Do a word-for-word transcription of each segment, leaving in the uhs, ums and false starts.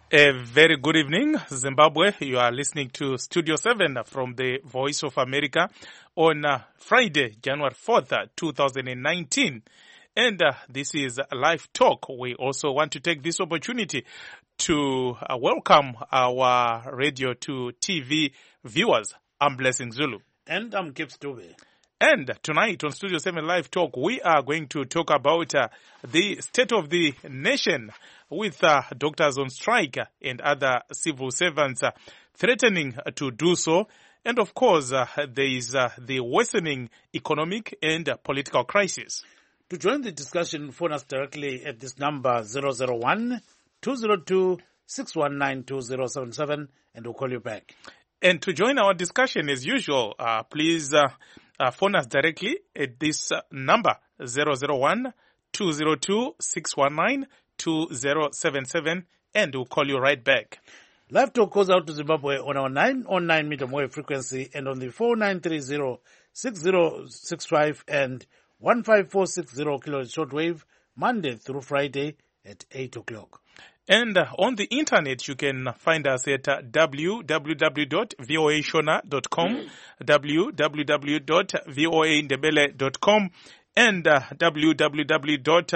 A very good evening, Zimbabwe. You are listening to Studio seven from the Voice of America on uh, Friday, January fourth, two thousand nineteen. And uh, this is Live Talk. We also want to take this opportunity to uh, welcome our radio to T V viewers. I'm Blessing Zulu. And I'm Gibbs Dube. And tonight on Studio seven Live Talk, we are going to talk about uh, the state of the nation with uh, doctors on strike and other civil servants uh, threatening to do so. And of course, uh, there is uh, the worsening economic and uh, political crisis. To join the discussion, phone us directly at this number zero zero one, two zero two, six one nine, two zero seven seven and we'll call you back. And to join our discussion as usual, uh, please uh, uh, phone us directly at this uh, number zero zero one, two zero two, six one nine, two zero seven seven and we'll call you right back. Live Talk goes out to Zimbabwe on our nine oh nine meter wave frequency and on the four nine three zero, six zero six five and one five four six zero kilohertz shortwave, Monday through Friday at eight o'clock. And uh, on the internet, you can find us at uh, w w w dot voa shona dot com, w w w dot voa ndebele dot com, and uh, w w w dot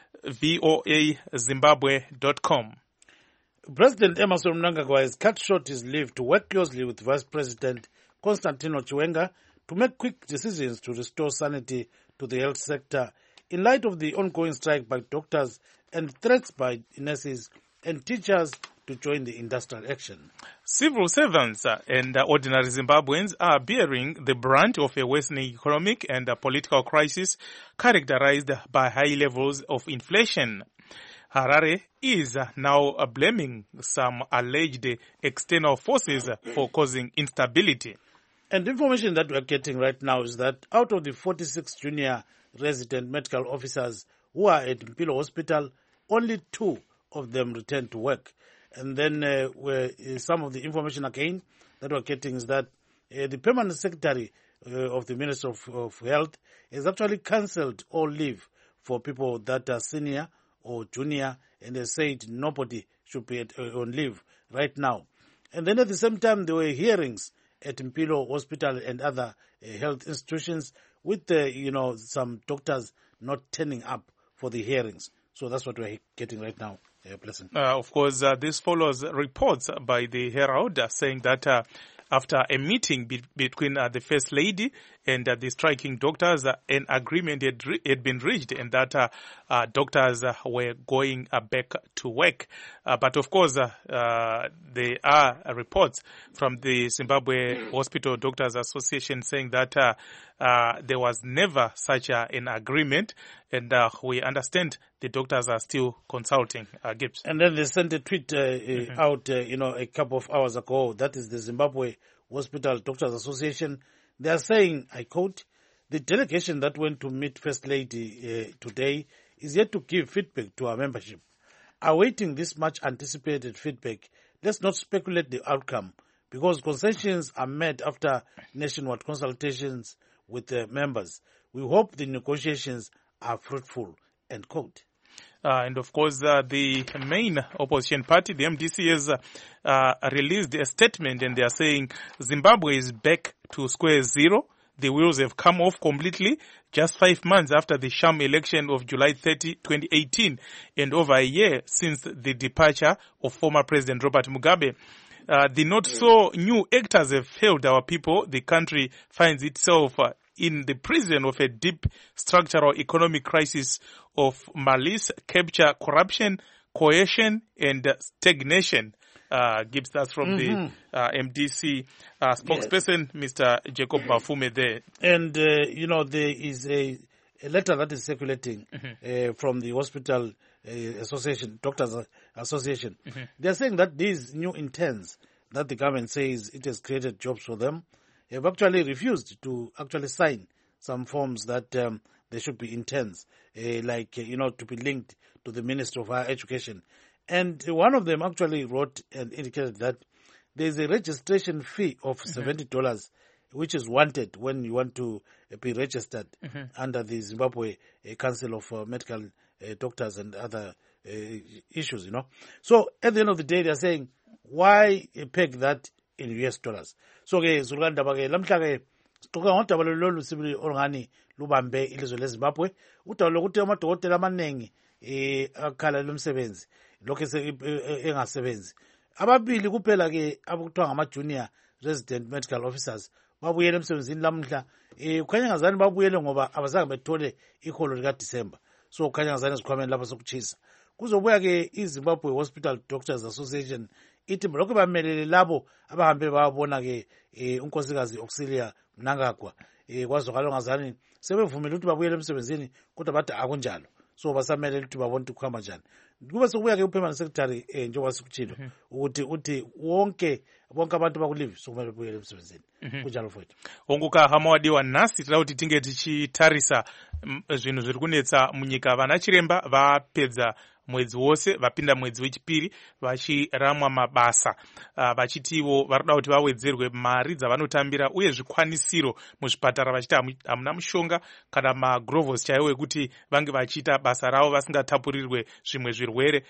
voa zimbabwe dot com. President Emmerson Mnangagwa has cut short his leave to work closely with Vice President Constantino Chiwenga to make quick decisions to restore sanity to the health sector in light of the ongoing strike by doctors and threats by nurses and teachers to join the industrial action. Civil servants and ordinary Zimbabweans are bearing the brunt of a worsening economic and political crisis characterized by high levels of inflation. Harare is now blaming some alleged external forces for causing instability. And the information that we're getting right now is that out of the forty-six junior resident medical officers who are at Mpilo Hospital, only two of them returned to work. And then uh, where, uh, some of the information again that we're getting is that uh, the permanent secretary uh, of the Ministry of, of Health has actually cancelled all leave for people that are senior or junior, and they said nobody should be at, uh, on leave right now. And then at the same time, there were hearings at Mpilo Hospital and other uh, health institutions with, uh, you know, some doctors not turning up for the hearings. So that's what we're getting right now. Uh, Blessing. Uh, of course, uh, this follows reports by the Herald uh, saying that uh, after a meeting be- between uh, the First Lady and uh, the striking doctors, uh, an agreement had, re- had been reached and that uh, uh, doctors uh, were going uh, back to work. Uh, but of course, uh, uh, there are reports from the Zimbabwe Hospital Doctors Association saying that uh, uh, there was never such uh, an agreement, and uh, we understand the doctors are still consulting. Uh, Gibbs. And then they sent a tweet uh, mm-hmm. uh, out, uh, you know, a couple of hours ago. That is the Zimbabwe Hospital Doctors Association. They are saying, I quote, the delegation that went to meet First Lady uh, today is yet to give feedback to our membership. Awaiting this much anticipated feedback, let's not speculate the outcome because concessions are made after nationwide consultations with the members. We hope the negotiations are fruitful, end quote. Uh, and of course, uh, the main opposition party, the M D C, has uh, uh, released a statement and they are saying Zimbabwe is back to square zero. The wheels have come off completely just five months after the sham election of July thirtieth, twenty eighteen, and over a year since the departure of former President Robert Mugabe. Uh, the not so new actors have failed our people. The country finds itself uh, in the prison of a deep structural economic crisis of malice, capture, corruption, coercion, and uh, stagnation. Uh, Gibbs, that's from mm-hmm. the uh, M D C uh, spokesperson, yes. Mister Jacob Bafume there. And, uh, you know, there is a, a letter that is circulating mm-hmm. uh, from the Hospital uh, Association, Doctors Association. Mm-hmm. They are saying that these new interns that the government says it has created jobs for them have actually refused to actually sign some forms that um, they should be interns, uh, like, uh, you know, to be linked to the Minister of Higher Education. And one of them actually wrote and indicated that there is a registration fee of mm-hmm. seventy dollars, which is wanted when you want to be registered mm-hmm. under the Zimbabwe uh, Council of uh, Medical uh, Doctors and other uh, issues, you know. So at the end of the day, they are saying, why peg that in U S dollars? So ke zulukanda ba ke lamhla ke siqoqa ngodaba lolu sibili olungani lubambe ilizwe leZimbabwe. Udaba lokuthi amadokotela amaningi eh akhala lomsebenzi lokho engasebenzi. Ababili kuphela ke abukuthiwa ngama junior resident medical officers babuyele emsebenzini lamhla. Eh kukhanya ngazani babuyele ngoba abazange bethole iholo lika December. So kukhanya ngazani zikhwameni lapha sokuchisa. Kuzobuya ke iZimbabwe Hospital Doctors Association ithi lokho bamelele labo abahambe babona ke unkosikazi Auxilia Mnangagwa eh kwazokala ngazani sebevumela ukuthi babuyele emsebenzini kodwa bathi akunjalo. So basamele ukuthi babone ukuthi kuhamba njani. Kube sokubuya ke uPermanent Secretary eh njengoba sikuchilo ukuthi uthi wonke bonke abantu bakulive sokumele babuyele emsebenzini kunjalo futhi. Onguka hamawadiwa nasi tila kuti tinge tichitarisa zvinhu zviri kunetsa munyika. Vana chiremba vapedza mwedzi wose vapinda mwedzi wechipiri vachiramwa mabasa uh, vachitiwo varikuda kuti vawedzerwe mari dzavanotambira uye zvikwanisiro muzvipatara vachiti hamuna mushonga kana magrovhos chaiwo ekuti vange vachiita basa ravo vasingatapurirwe zvimwe zvirwere.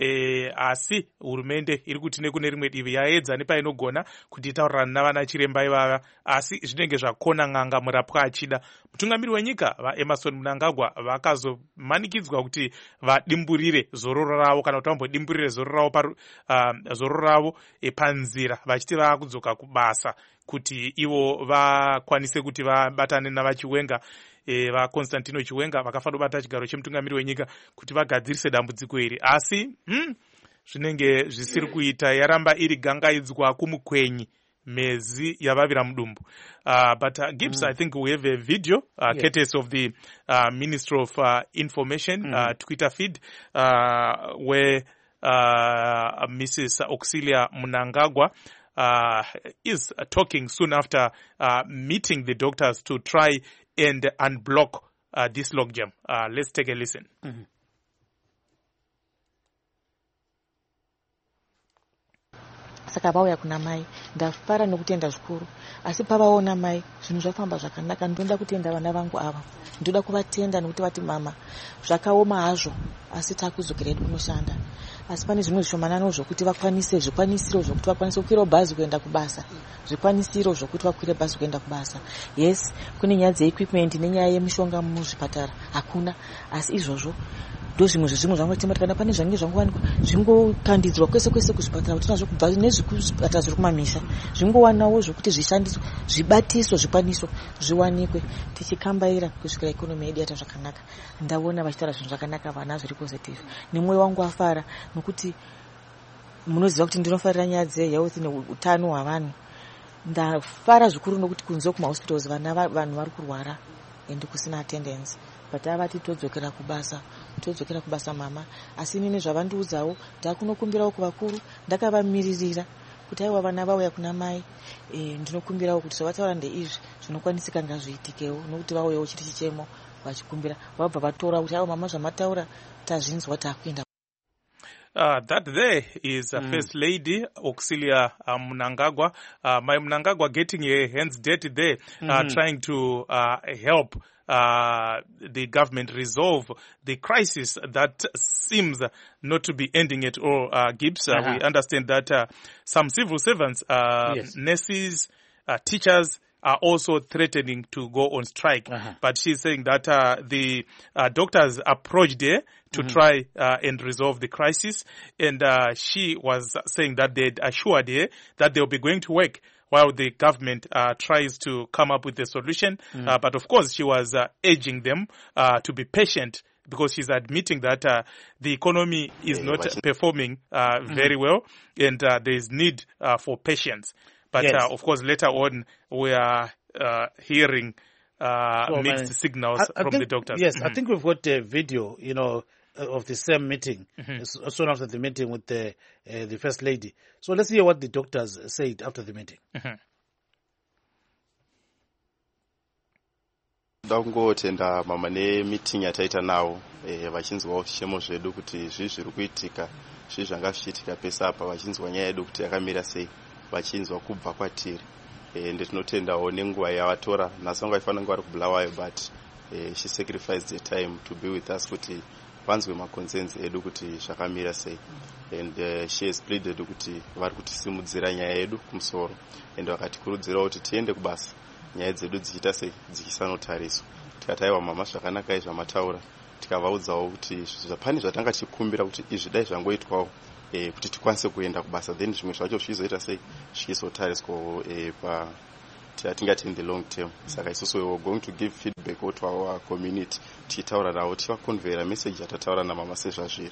E, asi hurumende iri kuti nekune rimwe divi yaedza nepainogona kuti itaurirana navana chiremba ivava, asi zvinenge zvakona ng'anga murapwa achida. Mutungamiri wenyika vaEmmerson Mnangagwa vakazomanikidzwa kuti vadimburire zororo ravo kana kuti vambodimburire zororo ravo paru, uh, zororo ravo e, panzira vachiti vakudzoka kubasa kuti ivo vakwanise kuti vabatane navachiwenga e, vaConstantino Chiwenga vakafanira kubata chigaro chemutungamiri wenyika kuti vagadzirise dambudziko iri. Asi hmm, zvinenge zvisiri kuita, yaramba iri gangaidzwa kumukwenyi mezi yavavira mudumbu. Uh, but uh, Gibbs, mm. I think we have a video, uh, yes. courtesy of the uh, Ministry of uh, Information, mm. uh, Twitter feed, uh, where uh, Missus Auxilia Mnangagwa uh, is uh, talking soon after uh, meeting the doctors to try and unblock uh, this logjam. Uh, let's take a listen. Mm-hmm. Saka vauya kuna mai ndafara nokutenda zvikuru, asi pavaona mai zvinhu zvafamba zvakanaka. Ndinoda kutenda vana vangu ava, ndoda kuvatenda nokuti vati mama zvakaoma hazvo asi takudzokera kunoshanda. Asi pane zvimwe zvishomanano zvokuti vakwanise zvikwanisiro zvokuti vakwanise kukwira bhazi kuenda kubasa, zvikwanisiro zvokuti vakwire bhazi kuenda kubasa. Yes, kune nyaya dzeequipment nenyaya yemishonga muzvipatara hakuna, asi izvozvo ndozvimwe zvezvimwe zvangotimatika. Kana pane zvange zvangowanikwa zvingokandidzwa kwese kwese kuzvipatara kuti nazvo kubva nezvikuzvipatara zviri kumamisha zvingowanawo zvokuti zvishandiswe, zvibatiswe, zvikwaniswa zviwanikwe. Tichikambaira kusvikira ikonomi yedu yaita zvakanaka. Ndaona vachitaura zvinhu zvakanaka, vana zviri positive, nemwoyo wangu wafara nokuti munoziva kuti ndinofarira nyaya dzehealth neutano hwavanhu. Ndafara zvikuru nokuti kunze kumahospitals vana vanhu vari kurwara ende kusina attendance. But avati todzokera kubasa, todzokera kubasa mama. Asi inini zvavandiudzawo ndakunokumbirawo kuvakuru, ndakavamiririra kuti aiwa vana vauya kuna mai e, ndinokumbirawo kuti zvavataura ndeizvi zvinokwanisika ngazviitikewo nokuti vauyawo chiri chichemo vachikumbira vabva vatora kuti aiwa mama zvamataura tazvinzwa takuenda. Uh, that there is uh, mm. First Lady Auxilia uh, Mnangagwa. Uh, my Mnangagwa getting her hands dirty there, mm-hmm. uh, trying to uh, help uh, the government resolve the crisis that seems not to be ending at all. Uh, Gibbs, uh, uh-huh. We understand that uh, some civil servants, uh, yes. nurses, uh, teachers, are also threatening to go on strike. Uh-huh. But she's saying that uh, the uh, doctors approached her to mm-hmm. try uh, and resolve the crisis. And uh, she was saying that they'd assured her that they'll be going to work while the government uh, tries to come up with a solution. Mm-hmm. Uh, but of course, she was uh, urging them uh, to be patient, because she's admitting that uh, the economy is yeah, not performing uh, mm-hmm. very well, and uh, there is need uh, for patience. But yes. uh, of course, later on, we are uh, hearing uh, well, mixed man. signals I, I from think, the doctors. Yes, mm-hmm. I think we've got a video, you know, of the same meeting, mm-hmm. soon after the meeting with the uh, the First Lady. So let's hear what the doctors said after the meeting. Mm-hmm. Ndakungotenda mama nemeeting yataita nawo eh vachinzwawo zvishemo zvedu kuti zvii zviri kuitika, zvii zvanga zvichiitika pesa apa, vachinzwa nyaya yedu kuti yakamira sei, vachinzwa kubva kwatiri. Eh ndinotendawo nenguva yavatora, nhasi vanga vaifana kunge vari kuBulawayo, but eh, she sacrificed the time to be with us kuti vanzwe maconcerns edu kuti zvakamira sei. And uh, she has pleaded kuti vari kutisimudzira nyaya yedu kumusoro, and vakatikurudzira kuti tiende kubasa nyaya dzedu dzichiita sei dzichisanotariswa. Tikati aiwa mama zvakanaka zvamataura, tikavaudzawo kuti pane zvatanga tichikumbira kuti izvi dai zvangoitwawo eh, kuti tikwanise kuenda kubasa, then zvimwe zvacho zvichizoita sei zvichizotariswawo eh, pa tingati in the long term. Saka isusu we were going to give feedback to our community, tichitaura navo tivaconveyera message yatataura namama sezvazviri.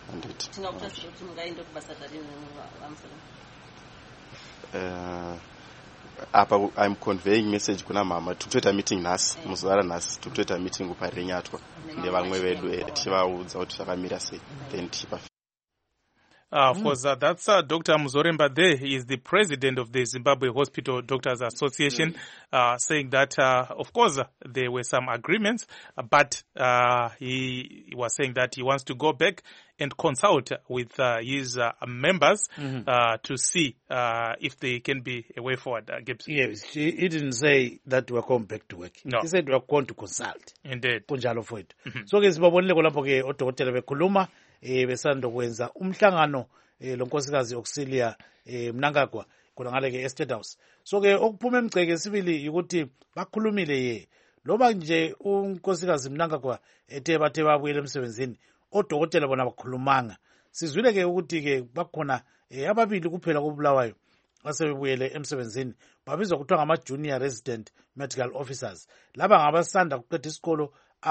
Uh, apa I'm conveying message kuna mama tukutoita meeting nhasi muzuva ranhasi, tukutoita meeting uparinyatwa nevamwe vedu tichivaudza kuti zvakamira sei, then tichipa. Uh, of course, uh, that's uh, Doctor Muzoremba there. He is the president of the Zimbabwe Hospital Doctors Association, mm-hmm. uh, saying that, uh, of course, uh, there were some agreements, uh, but uh, he, he was saying that he wants to go back and consult with uh, his uh, members mm-hmm. uh, to see uh, if they can be a way forward. Uh, Gibbs. Yes, he, he didn't say that we are going back to work. No. He said we are going to consult. Indeed. Kunjalo for it. Mm-hmm. So ke sibabonile kulapho ke odokotela bekhuluma eh besando kwenza umhlangano eh lo nkosikazi Auxilia eh Mnangagwa khona ngale ke Estate House. So ke okuphuma emgceke sibili ukuthi bakhulumile ye loba nje unkosikazi Mnangagwa ethe bathe babuyele emsebenzini, odokotela bona bakhulumanga. Sizwile ke ukuthi ke bakhona eh ababili kuphela kubulawayo asebebuyele emsebenzini, babizwa kuthiwa ngama junior resident medical officers. Laba ngabasanda kuqeda isikolo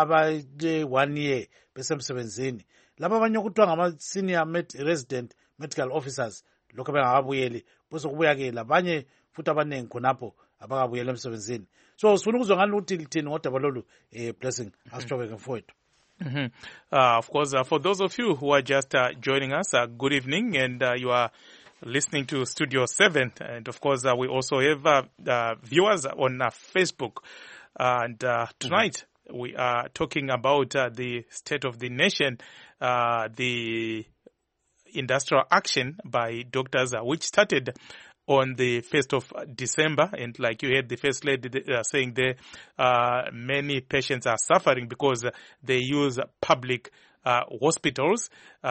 abaye one year besemsebenzini. Laba abanye kuthiwa ngama senior med resident medical officers, lokho bengabuyeli bese kubuya ke labanye futhi abanengi khonapho abakabuyela emsebenzini. So sifuna ukuzwa ngani ukuthi lithini ngodaba lolu eh Blessing asitshobeke mfowethu. Mm-hmm. Uh, of course, uh, for those of you who are just uh, joining us, uh, good evening, and uh, you are listening to Studio seven, and of course uh, we also have uh, uh, viewers on uh, Facebook, uh, and uh, tonight mm-hmm. we are talking about uh, the state of the nation, uh, the industrial action by doctors, uh, which started on the first of December, and like you heard the First Lady uh, saying there, uh, many patients are suffering because they use public uh, hospitals,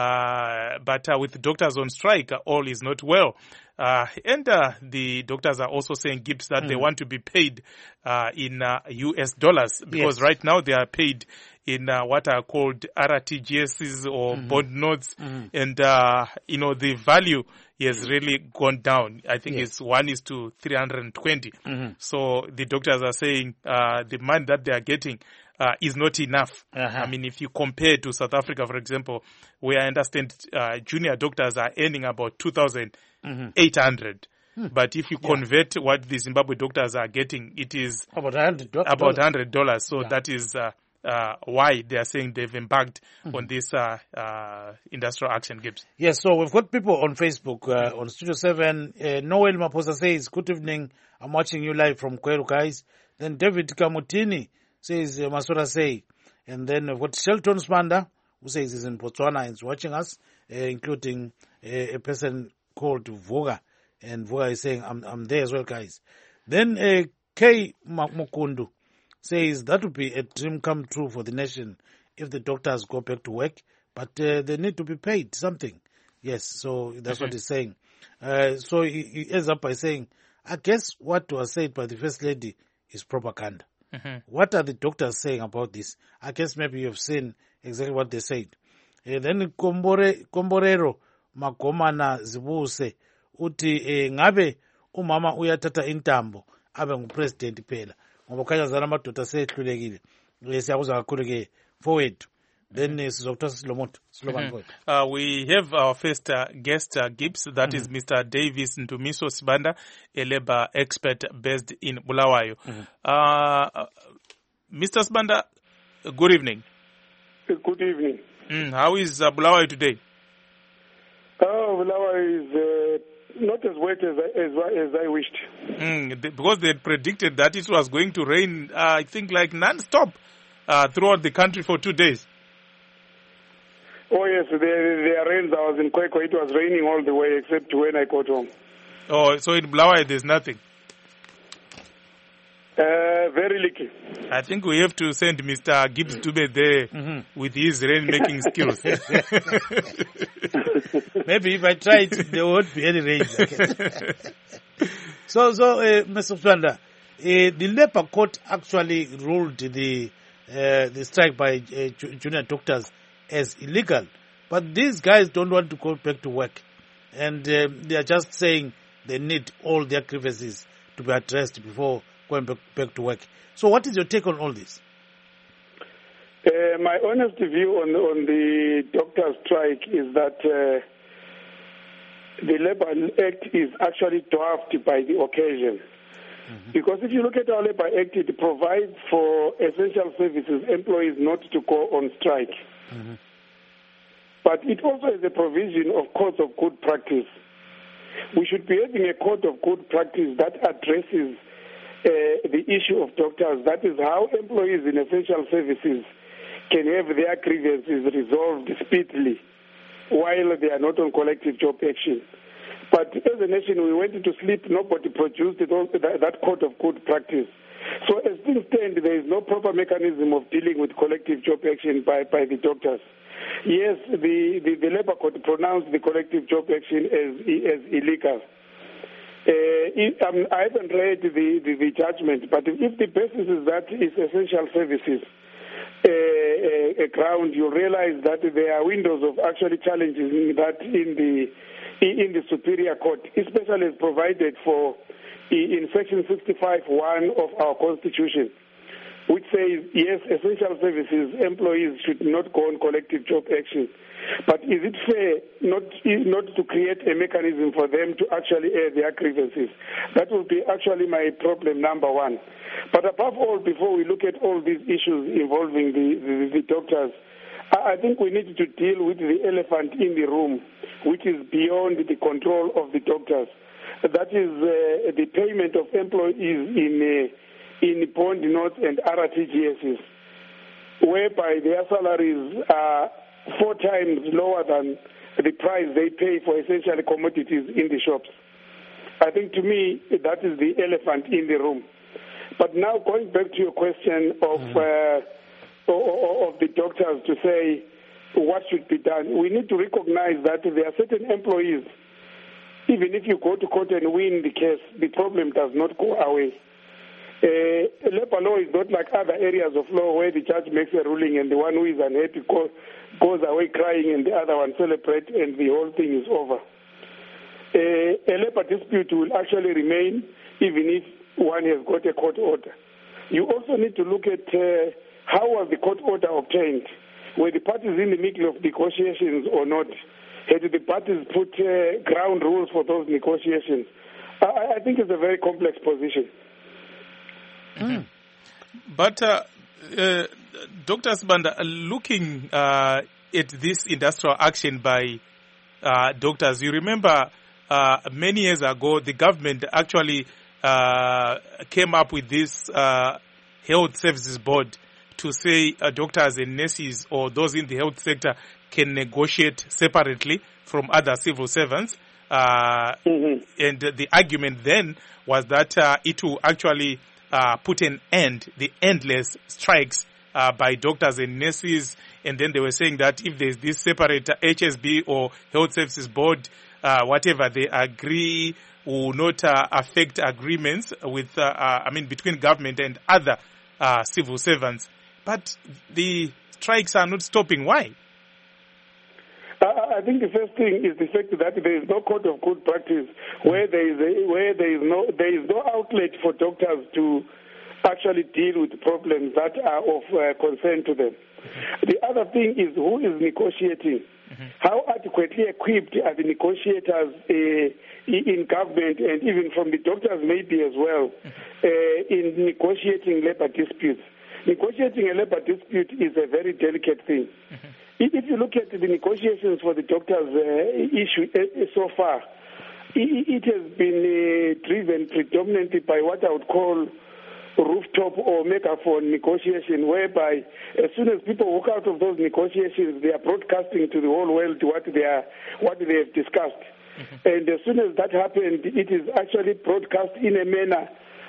uh, but uh, with doctors on strike, uh, all is not well. Uh, and uh, the doctors are also saying, Gibbs, that mm. they want to be paid uh, in uh, U S dollars, because yes. right now they are paid in uh, what are called R T G Ss or mm-hmm. bond notes, mm-hmm. and uh, you know the value has really gone down. I think yes. it's one is to three hundred twenty. Mm-hmm. So the doctors are saying uh, the money that they are getting uh, is not enough. Uh-huh. I mean, if you compare to South Africa, for example, where I understand uh, junior doctors are earning about two thousand eight hundred. Hmm. But if you yeah. convert what the Zimbabwe doctors are getting, it is about one hundred dollars. About one hundred dollars. So yeah. that is uh, uh, why they are saying they've embarked mm-hmm. on this uh, uh, industrial action, Gibbs. Yes, so we've got people on Facebook, uh, on Studio seven. Uh, Noel Maposa says, good evening, I'm watching you live from Kweru, guys. Then David Kamutini says, uh, Masura say. And then we've got Shelton Spanda, who says he's in Botswana and is watching us, uh, including uh, a person called Voga. And Voga is saying, I'm, I'm there as well, guys. Then uh, K. Mukundu says that would be a dream come true for the nation if the doctors go back to work, but uh, they need to be paid something. Yes, so that's mm-hmm. what he's saying. Uh, so he, he ends up by saying, I guess what was said by the First Lady is propaganda. Mm-hmm. What are the doctors saying about this? I guess maybe you've seen exactly what they said. Uh, then Kombore, Komborero Magomana Zibuse uti eh, ngabe umama uyathatha intambo abe ngupresident phela ngoba khanya zana amadoda sehlulekile siyakuzwa kakhulu ke forward then sizokuthatha silomuntu slogan forward. Uh, we have our first uh, guest uh, Gibbs, that mm-hmm. is Mister Davis Ndumiso Sibanda, a labor expert based in Bulawayo. Mm-hmm. uh, Mister Sibanda, good evening. Good evening. Mm, how is uh, Bulawayo today? Oh, Bulawayo is uh, not as wet as I, as, as I wished. Mm, they, because they had predicted that it was going to rain, uh, I think, like non-stop uh, throughout the country for two days. Oh, yes, there, there rains. I was in Kwekwe. It was raining all the way except when I got home. Oh, so in Bulawayo there's nothing? Uh, very leaky. I think we have to send Mister Gibbs Dube there mm-hmm. with his rain-making skills. Maybe if I try it, there won't be any rain. so, so uh, Mister Swanda, uh, the Labour Court actually ruled the uh, the strike by uh, junior doctors as illegal, but these guys don't want to go back to work, and uh, they are just saying they need all their grievances to be addressed before going back, back to work. So what is your take on all this? Uh, my honest view on, on the doctor strike is that uh, the Labour Act is actually dwarfed by the occasion. Mm-hmm. Because if you look at our Labour Act, it provides for essential services employees not to go on strike. Mm-hmm. But it also has a provision of codes of good practice. We should be having a code of good practice that addresses Uh, the issue of doctors. That is how employees in essential services can have their grievances resolved speedily while they are not on collective job action. But as a nation, we went into sleep. Nobody produced it, that, that code of good practice. So as things stand, there is no proper mechanism of dealing with collective job action by, by the doctors. Yes, the, the, the Labour Court pronounced the collective job action as, as illegal. Uh, it, um, I haven't read the, the, the judgment, but if, if the basis is that it's essential services uh, a, a ground, you realize that there are windows of actually challenging that in the in the Superior Court, especially as provided for in Section sixty-five one of our Constitution, which says, yes, essential services employees should not go on collective job action. But is it fair not not to create a mechanism for them to actually air their grievances? That will be actually my problem number one. But above all, before we look at all these issues involving the, the, the doctors, I think we need to deal with the elephant in the room, which is beyond the control of the doctors. That is uh, the payment of employees in uh, in bond notes and R T G Ss, whereby their salaries are four times lower than the price they pay for essential commodities in the shops. I think to me that is the elephant in the room. But now going back to your question of uh, of the doctors to say what should be done, we need to recognize that there are certain employees, even if you go to court and win the case, the problem does not go away. Uh, labor law is not like other areas of law where the judge makes a ruling and the one who is unhappy goes, goes away crying and the other one celebrates and the whole thing is over. Uh, a labor dispute will actually remain even if one has got a court order. You also need to look at uh, how was the court order obtained? Were the parties in the middle of negotiations or not? Had the parties put uh, ground rules for those negotiations? I, I think it's a very complex position. Mm. But uh, uh, Doctor Sibanda, looking uh, at this industrial action by uh, doctors, you remember uh, many years ago the government actually uh, came up with this uh, health services board to say uh, doctors and nurses or those in the health sector can negotiate separately from other civil servants. Uh, mm-hmm. And the argument then was that uh, it will actually Uh, put an end, the endless strikes uh, by doctors and nurses. And then they were saying that if there's this separate H S B or Health Services Board, uh, whatever they agree will not uh, affect agreements with, uh, uh, I mean, between government and other uh, civil servants. But the strikes are not stopping. Why? I think the first thing is the fact that there is no code of good practice where there is a, where there is no there is no outlet for doctors to actually deal with problems that are of uh, concern to them. Mm-hmm. The other thing is who is negotiating. Mm-hmm. How adequately equipped are the negotiators uh, in government and even from the doctors maybe as well mm-hmm. uh, in negotiating labor disputes. Negotiating a labor dispute is a very delicate thing. Mm-hmm. If you look at the negotiations for the doctors' uh, issue uh, so far, it, it has been uh, driven predominantly by what I would call rooftop or megaphone negotiation, whereby as soon as people walk out of those negotiations, they are broadcasting to the whole world what they are, what they have discussed. Mm-hmm. And as soon as that happened, it is actually broadcast in a manner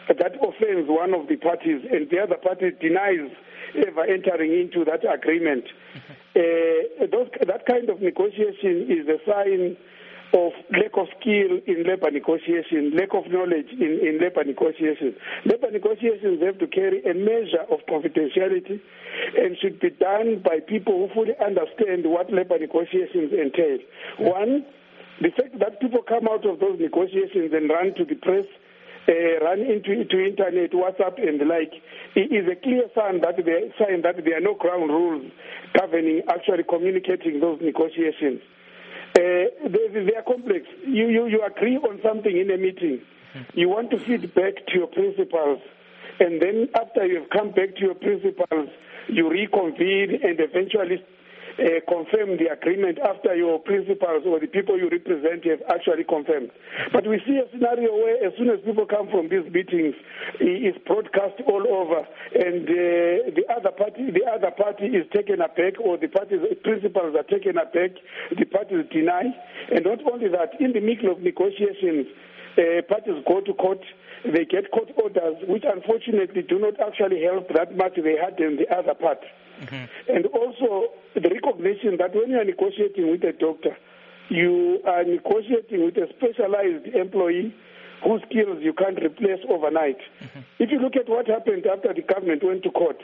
that offends one of the parties and the other party denies ever entering into that agreement, uh, those, that kind of negotiation is a sign of lack of skill in labor negotiation, lack of knowledge in, in labor negotiation. Labor negotiations have to carry a measure of confidentiality and should be done by people who fully understand what labor negotiations entail. One, the fact that people come out of those negotiations and run to the press, uh, run into, into internet, WhatsApp and the like, it is a clear sign that, there, sign that there are no ground rules governing actually communicating those negotiations. Uh, they, they are complex. You, you, you agree on something in a meeting. You want to feed back to your principals. And then after you've come back to your principals, you reconvene and eventually uh, confirm the agreement after your principals or the people you represent have actually confirmed. But we see a scenario where as soon as people come from these meetings, it's broadcast all over, and uh, the other party, the other party is taken aback, or the party's principals are taken aback. The parties deny, and not only that, in the middle of negotiations, uh, parties go to court. They get court orders, which unfortunately do not actually help that much they had in the other part. Mm-hmm. And also the recognition that when you are negotiating with a doctor, you are negotiating with a specialized employee whose skills you can't replace overnight. Mm-hmm. If you look at what happened after the government went to court,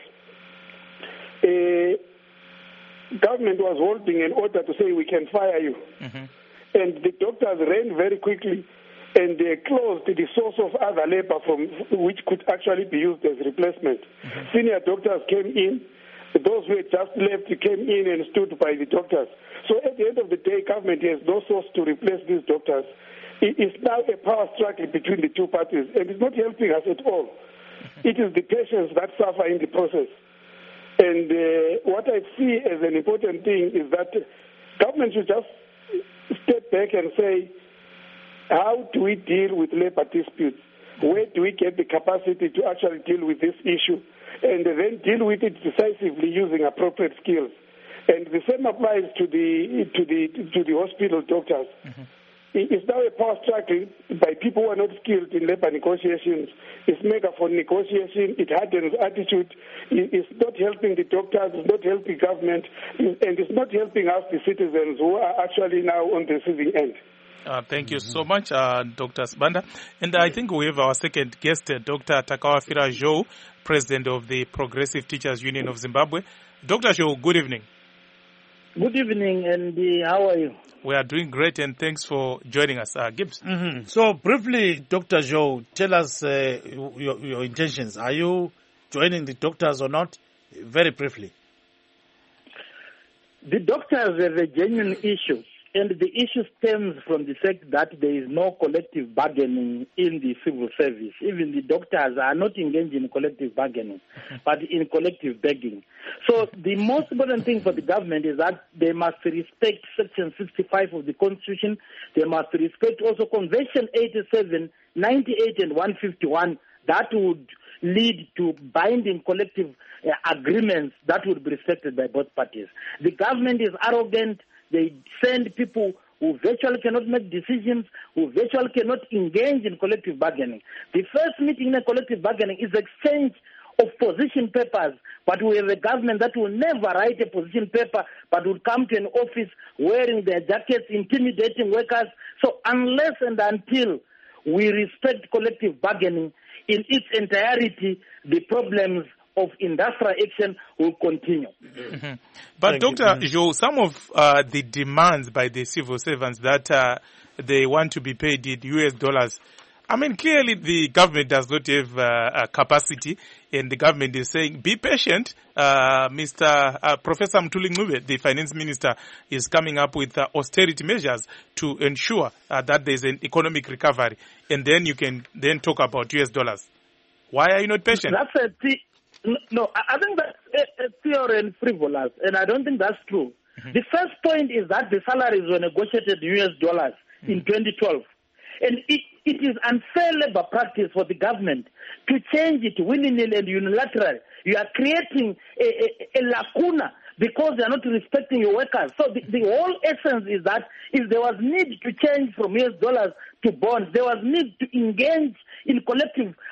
uh, government was holding an order to say we can fire you. Mm-hmm. And the doctors ran very quickly and they closed the source of other labor from which could actually be used as replacement. Mm-hmm. Senior doctors came in. Those who had just left came in and stood by the doctors. So at the end of the day, government has no source to replace these doctors. It is now a power struggle between the two parties, and it's not helping us at all. Mm-hmm. It is the patients that suffer in the process. And uh, what I see as an important thing is that government should just step back and say, how do we deal with labor disputes? Where do we get the capacity to actually deal with this issue? And then deal with it decisively using appropriate skills. And the same applies to the to the to the hospital doctors. Mm-hmm. It's now a power struggle by people who are not skilled in labor negotiations. It's megaphone negotiation. It hardens attitude. It's not helping the doctors. It's not helping government, and it's not helping us, the citizens, who are actually now on the receiving end. Uh, thank you so much, uh, Doctor Sibanda. And I think we have our second guest, uh, Doctor Takawafira Joe, President of the Progressive Teachers Union of Zimbabwe. Doctor Joe, good evening. Good evening, and uh, how are you? We are doing great, and thanks for joining us. Uh, Gibbs. Mm-hmm. So briefly, Doctor Joe, tell us uh, your, your intentions. Are you joining the doctors or not? Very briefly. The doctors have a genuine issue. And the issue stems from the fact that there is no collective bargaining in the civil service. Even the doctors are not engaged in collective bargaining, but in collective begging. So the most important thing for the government is that they must respect Section sixty-five of the Constitution. They must respect also Convention eighty-seven, ninety-eight, and one fifty-one. That would lead to binding collective uh, agreements that would be respected by both parties. The government is arrogant. They send people who virtually cannot make decisions, who virtually cannot engage in collective bargaining. The first meeting in a collective bargaining is exchange of position papers, but we have a government that will never write a position paper, but will come to an office wearing their jackets, intimidating workers. So unless and until we respect collective bargaining in its entirety, the problems of industrial action will continue. Mm-hmm. But Thank Doctor Joe, some of uh, the demands by the civil servants that uh, they want to be paid in U S dollars, I mean, clearly the government does not have uh, a capacity, and the government is saying, be patient. Uh, Mister Uh, Professor Mthuli Ncube, the finance minister, is coming up with uh, austerity measures to ensure uh, that there's an economic recovery, and then you can then talk about U S dollars. Why are you not patient? That's a th- No, I think that's a, a theory and frivolous, and I don't think that's true. Mm-hmm. The first point is that the salaries were negotiated in U S dollars mm-hmm. in twenty twelve. And it, it is unfair labor practice for the government to change it willy-nilly and unilaterally. You are creating a, a, a lacuna because they are not respecting your workers. So the, the whole essence is that if there was need to change from U S dollars to bonds, there was need to engage in collective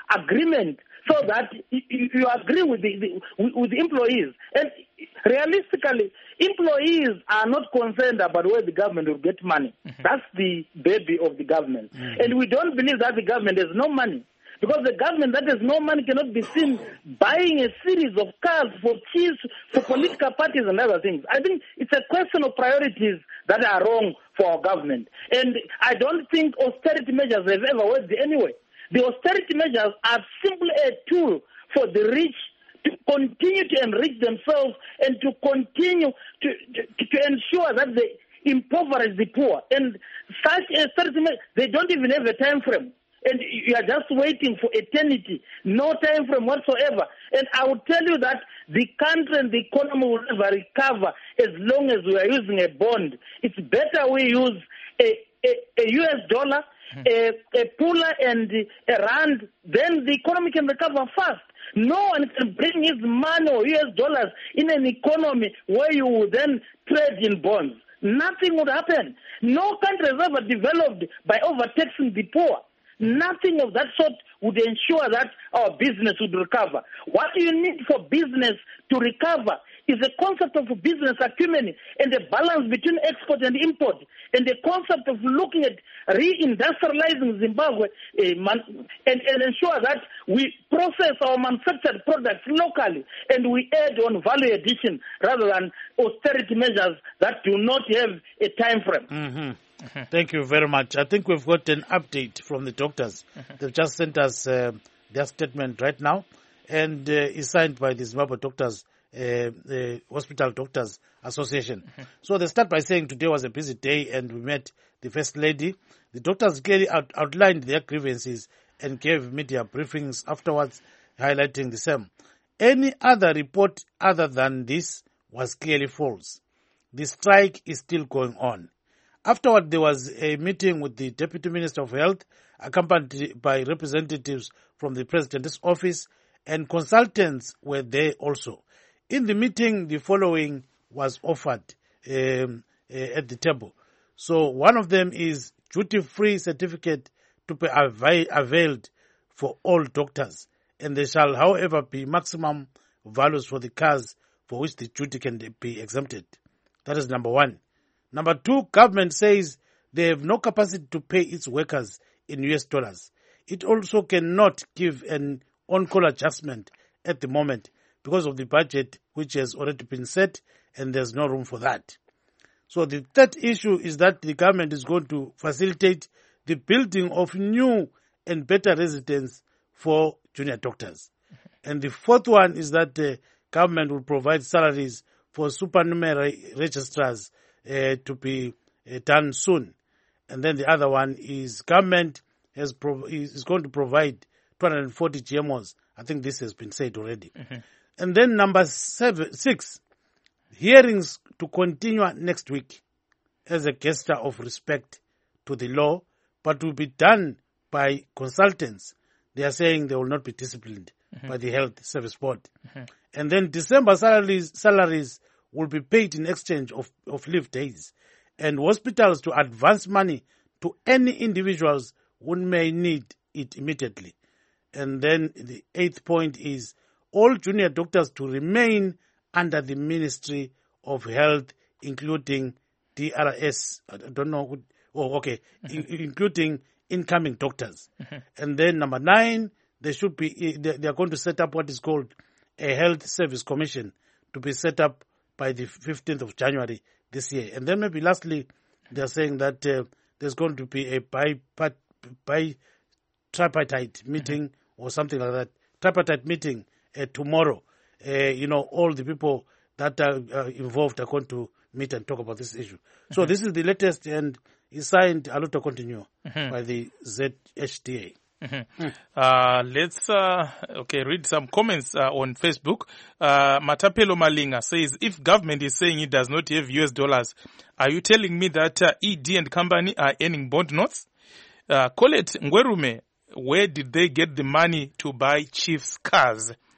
agreement so that you, you agree with the, the with the employees. And realistically, employees are not concerned about where the government will get money. Mm-hmm. That's the baby of the government. Mm-hmm. And we don't believe that the government has no money. Because the government that has no money cannot be seen buying a series of cars for chiefs, for political parties and other things. I think it's a question of priorities that are wrong for our government. And I don't think austerity measures have ever worked anyway. The austerity measures are simply a tool for the rich to continue to enrich themselves and to continue to, to, to ensure that they impoverish the poor. And such austerity measures, they don't even have a time frame. And you are just waiting for eternity, no time frame whatsoever. And I will tell you that the country and the economy will never recover as long as we are using a bond. It's better we use a, a, a U S dollar, a, a pula and a rand, then the economy can recover fast. No one can bring his money or U S dollars in an economy where you will then trade in bonds. Nothing would happen. No country has ever developed by overtaxing the poor. Nothing of that sort would ensure that our business would recover. What you need for business to recover is a concept of business acumen and a balance between export and import, and the concept of looking at reindustrializing Zimbabwe uh, man, and, and ensure that we process our manufactured products locally and we add on value addition rather than austerity measures that do not have a time frame. Mm-hmm. Mm-hmm. Thank you very much. I think we've got an update from the doctors. Mm-hmm. They've just sent us uh, their statement right now, and uh, is signed by the Zimbabwe Doctors, uh, uh, Hospital Doctors Association. Mm-hmm. So they start by saying today was a busy day, and we met the First Lady. The doctors clearly out- outlined their grievances and gave media briefings afterwards, highlighting the same. Any other report other than this was clearly false. The strike is still going on. Afterward, there was a meeting with the Deputy Minister of Health, accompanied by representatives from the President's office, and consultants were there also. In the meeting, the following was offered um, uh, at the table. So one of them is duty-free certificate to be avail- availed for all doctors, and there shall, however, be maximum values for the cars for which the duty can be exempted. That is number one. Number two, government says they have no capacity to pay its workers in U S dollars. It also cannot give an on-call adjustment at the moment because of the budget which has already been set, and there's no room for that. So the third issue is that the government is going to facilitate the building of new and better residence for junior doctors. And the fourth one is that the government will provide salaries for supernumerary registrars Uh, to be uh, done soon. And then the other one is government has prov- is going to provide two hundred forty G M Os. I think this has been said already. Mm-hmm. And then number seven, six, hearings to continue next week as a gesture of respect to the law, but will be done by consultants. They are saying they will not be disciplined mm-hmm. by the Health Service Board. Mm-hmm. And then December salaries salaries will be paid in exchange of, of leave days, and hospitals to advance money to any individuals who may need it immediately. And then the eighth point is all junior doctors to remain under the Ministry of Health, including D R S. I don't know. Who, oh, okay. Mm-hmm. In, including incoming doctors. Mm-hmm. And then number nine, they should be, they, they are going to set up what is called a Health Service Commission to be set up by the fifteenth of January this year. And then maybe lastly, they're saying that uh, there's going to be a bi, bi, bi tripartite meeting mm-hmm. or something like that, tripartite meeting uh, tomorrow. Uh, you know, all the people that are uh, involved are going to meet and talk about this issue. Mm-hmm. So this is the latest, and is signed Aluta Continue mm-hmm. by the Z H D A. Mm-hmm. Mm. Uh, let's uh, okay read some comments uh, on Facebook. Uh, Matapelo Malinga says, if government is saying it does not have U S dollars, are you telling me that uh, E D and company are earning bond notes? Uh, Colette Ngwerume, where did they get the money to buy chief's cars?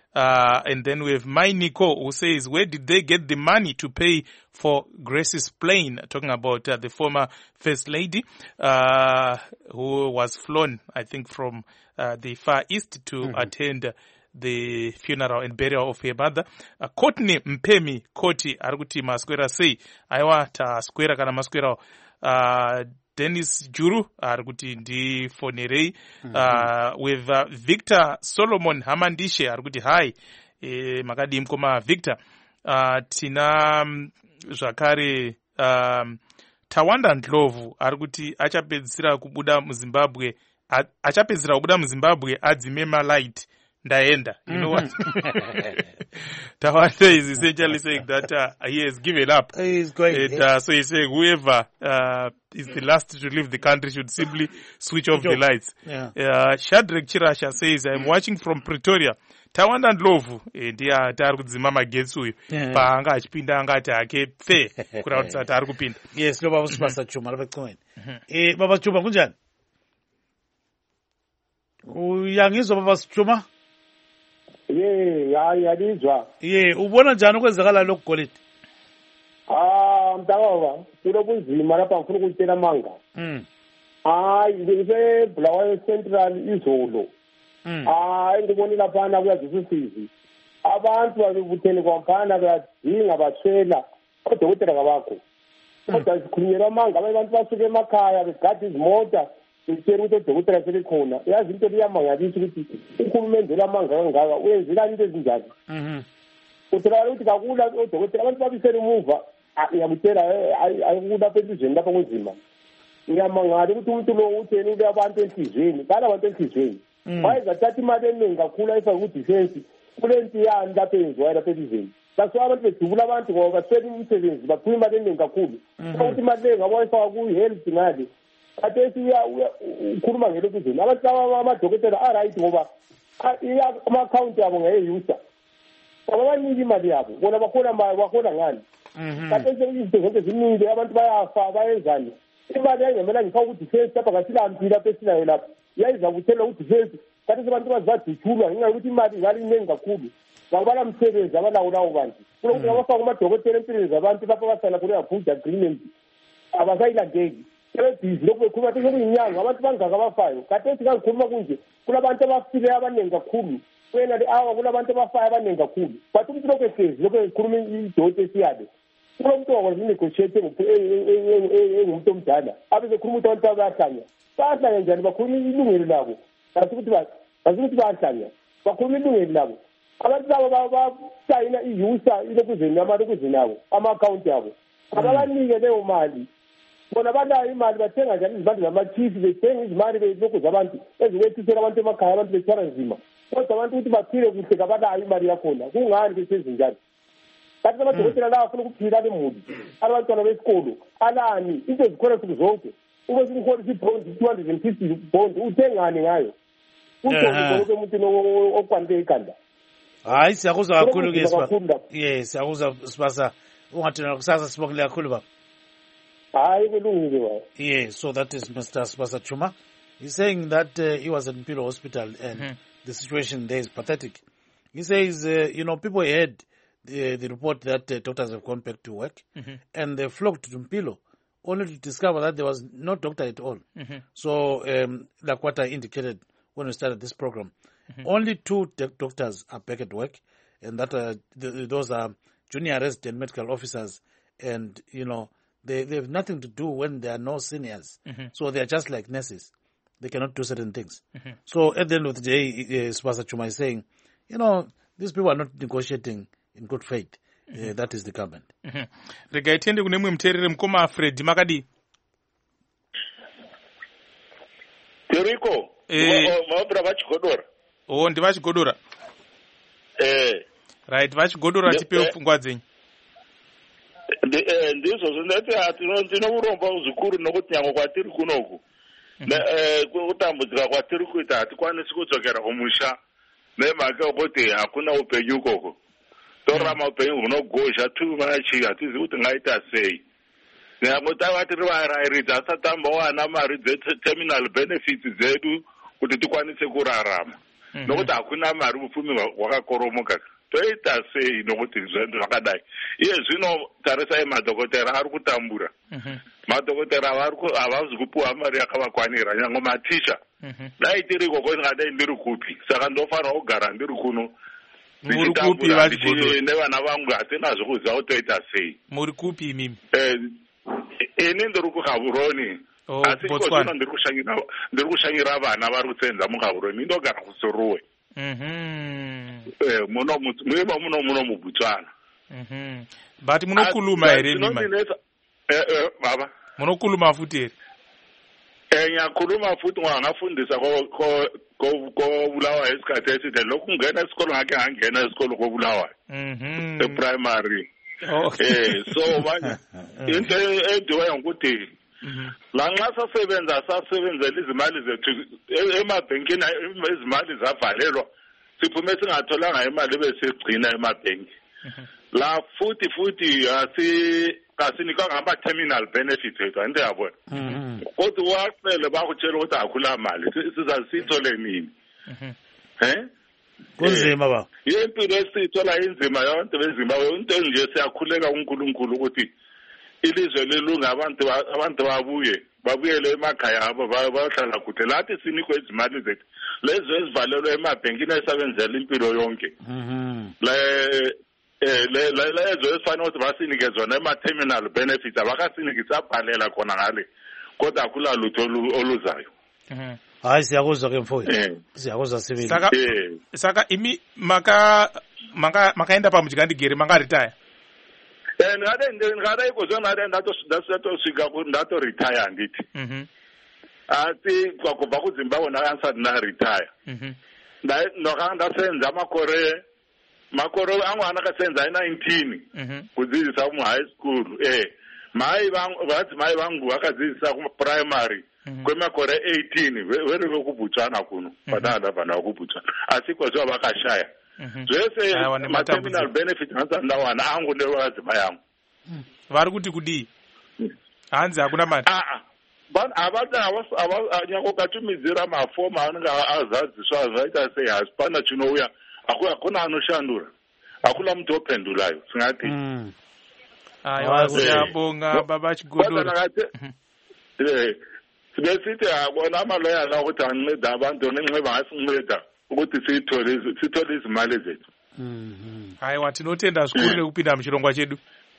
Uh, and then we have Mai Nico, who says, where did they get the money to pay for Grace's plane? Talking about uh, the former First Lady, uh, who was flown, I think, from uh, the Far East to mm-hmm. attend the funeral and burial of her mother. Uh, Courtney Mpemi Koti, Arguti Masquera say, Aiwa ta square kana masquera. Uh, Dennis Juru arikuti ndi fonerei mm -hmm. uh, with uh, Victor Solomon Hamandishe arikuti hi e, makadi mkoma Victor uh, tina um, zvakare um, Tawanda Ndlovu arikuti achapedzisira kubuda muZimbabwe achapedzisira kubuda muZimbabwe adzime malight ndaenda, you know what? Tawanda is essentially saying that uh, he has given up. He's going. And, uh, so he's saying whoever uh, is the last to leave the country should simply switch off the lights. Yeah. Uh, Shadrach Chirasha says, I'm watching from Pretoria. Tawanda Ndlovu ndiye tari kudzima magetsi uyu paanga achipinda angati ake pfe kuratidza kuti ari kupinda. Yes, lo baba Sibasa Chuma lapha ecingweni. Eh baba Chuma kunjani? Uyangizwa baba Chuma? Ye, hayi yalizwa. Ye, ubona njani okwenzakala lokho golide? Ah, mntakababa, kulobunzima lapha ngifuna ukutshela amanga. Mm. Hayi, ngise Bulawayo Central izolo. Mm. Hayi, ngibone laphana kuyazisisizi. Abantu babebuthene kwaphana bayadinga baswela. Odokotela kabakho. Kodwa sikhulunyelwa amanga, abantu basuke emakhaya begada izimota. Ngitshela ukuthi odokotela sebekhona. Yazi into liyamangalisa ukuthi uhulumende lamanga kangaka uyenzela into ezinjani. Mhm. Uthola ukuthi kakula odokotela abantu babisela umuva. Ngiyakutshela ayikulapha elizweni lapha kunzima. Ngiyamangala ukuthi umuntu lo utheni ube abantu enhlizweni, kana abantu enhlizweni. Wayezathatha imali eningi kakhulu ayifaka ku-defense kule nto yani lapha enziwayo lapha elizweni. Basuke abantu bedubula abantu ngoba baswela umsebenzi baphume imali eningi kakhulu. Ukuthi imali le ngabo ayifaka ku-health ngale. Khathesi ukhuluma ngelokuzweni. Abantu amadokotela aright ngoba ama-akhawunti yabo ngayeyusa. Ababaniki imali yabo bona bakhona bakhona ngani. Khathesi izinto zonke ziningi abantu bayafa bayenzani. Imali yangemela ngifaka ku-defense lapha ngasilamphi lapha esilayo lapha. Yayiza kuthela ku-defense khathesi abantu bazibadutshulwa ngenxa yokuthi imali ngale iningi kakhulu. Ngabala msebenzi abalawo lawo bantu. Kulokuthi ngabafaka amadokotela empilweni zabantu lapha basala kule approved agreement. Abasayilandeki. Sebebhizi lokhu bekhuluma ukuthi kuyinyanga abantu bangaka abafayo. Khathesi kangikhuluma kunje kulabantu abafileyo abaningi kakhulu. Kwena le hour kulabantu abafayo abaningi kakhulu. But umuntu lokhu ehlezi lokhu ekhuluma idoti esiyade. Kulo muntu wakwazi negotiate engumuntu omdala. Abe bekhuluma ukuthi abantu abahlanya. Bahlanya njani bakhuluma ilungelo labo. Basuke ukuthi ba basuke ukuthi bahlanya. Bakhuluma ilungelo labo. Abantu labo basayina iyusa ilokuzeni amalokuzeni abo ama-account yabo. Ababanike leyo mali. Bona banayo imali bathenga njani izibandi zamachifi bethenga izimali belokhu zabantu ezibethisela abantu emakhaya abantu bethwala nzima. Kodwa abantu ukuthi baphile kuhle kabanayo imali yakhona. Kungani besenze njani? Kanti amadokotela lawa afuna ukuphila lemuli. Abantwana besikolo alani into zikhona nsuku zonke. Ube simholisa ibhondi two hundred and fifty bond uthengani ngayo. Uthenge konke umuntu okwanele ikhanda. Hayi siyakuzwa kakhulu ke Sibasa. Yes, siyakuzwa Sibasa. Ungathina kusasa sibongile kakhulu baba. Yeah, so that is Mister Sibasa Chuma. He's saying that uh, he was at Mpilo Hospital and mm-hmm. the situation there is pathetic. He says, uh, you know, people heard the, the report that uh, doctors have gone back to work mm-hmm. and they flocked to Mpilo only to discover that there was no doctor at all. Mm-hmm. So, um, like what I indicated when we started this program, mm-hmm. only two de- doctors are back at work, and that uh, th- those are junior resident medical officers, and, you know, They, they have nothing to do when there are no seniors. Mm-hmm. So they are just like nurses. They cannot do certain things. Mm-hmm. So at the end of the day, uh, Sibasa Chuma is saying, you know, these people are not negotiating in good faith. Mm-hmm. Uh, that is the government. Rega itende kunemwe mterere mkoma Fred Makadi. Teriko, mabra vachigodora. Oh, ndi vachigodora. Eh. Right, vachigodora tipe ufungwa dzenyu. Ndizvo zvindati tinouromba zvikuru nokuti nyange kwatiri kunoku kutambudzika kwatiri kuita hatikwanisi kudzokera kumusha nemhaka yekuti hakuna upenyu ikoko. Torarama upenyu hunogozha too much, hatizivi kuti ngaita sei. Nyange tava tiri varairidzi asati tambowana mari dzeterminal benefits dzedu kuti tikwanise kurarama. nokuti hakuna mari upfumi hwakakoromoka toita sei nokuti zvinhu zvakadai iye zvino tarisai madhokotera ari kutambura madhokotera havazi kupiwa mari yakavakwanira nyange maticha dai tiri ikoko ndingadai ndiri kupi saka ndofanira kugara ndiri kuno muri kupi vachigodoro nevana vangu hatinazvo kuziva kuti toita sei. Muri kupi imimi? ini ndiri kuGaborone asi kozvino ndiri kushanyira vana vari kutsenza muGaborone indogara kuSoruwe muno muno muno muBotswana. But munokuluma here mimi baba munokuluma futi here ngiyakhuluma futhi ngangafundisa koBulawayo isikhathi eside lokhu ngena esikolo ngake ngangena esikolo koBulawayo e-primary. Eh so manje into ediwayo ukuthi la nxa sasebenza sasebenzela izimali zethu emabhenkini izimali zavalelwa siphume singatholanga imali besigcina emabhenki la futhi futhi asi kasinika ngaba terminal benefits ethu ande yabona kodwa waqele bakutshela ukuthi akula mali sizasithole nini eh kunzima ba impilo esithola inzima yonke bezima into nje siyakhuleka uNkulunkulu ukuthi ilizwe lelunga abantu abantu babuye babuyele emakhaya abo bayohlala kude lathi sinikwe izimali zethu lezo ezivalelwe emabhenkini esebenzela impilo yonke le eh le lezo esifanele ukuthi basinike zona ema-terminal benefits abakasinike sabhalela khona ngale kodwa akula lutho oluzayo. Hayi siyakuzwa ke mfowethu siyakuzwa sibili saka saka imi maka maka makaenda pamujikandi gere manga retire eh ngade ngade ikozwe ngade ndato ndato sika ku ndato retire ndithi mhm ati kwakubva kuZimbabwe ndakansa na retire mhm ndaye ndokanda senza amakore makore angu anakasenza i-nineteen kudzidzisa mu high school eh mai vangu vati mai vangu akadzidzisa ku primary kwemakore eighteen veri vokuBotswana kuno padada vana vokuBotswana asi kwazvo vakashaya zvese ma-terminal benefits hanzandawana angu nevadzimai yangu vari kuti kudii hanzi hakuna mari nyange ukatumidzira mafomu anenge azadziswa zvaita sei hasi pana chinouya hakuna anoshandura hakuna muntu opendulayo singati aiwa siyabonga baba Chigodoro sibesithi bona amaloya la ukuthi anceda abantu ngenxa bangasinceda ukuthi sithole sithole izimali zethu aiwa tinotenda zvikuru nekupinda muchirongwa chedu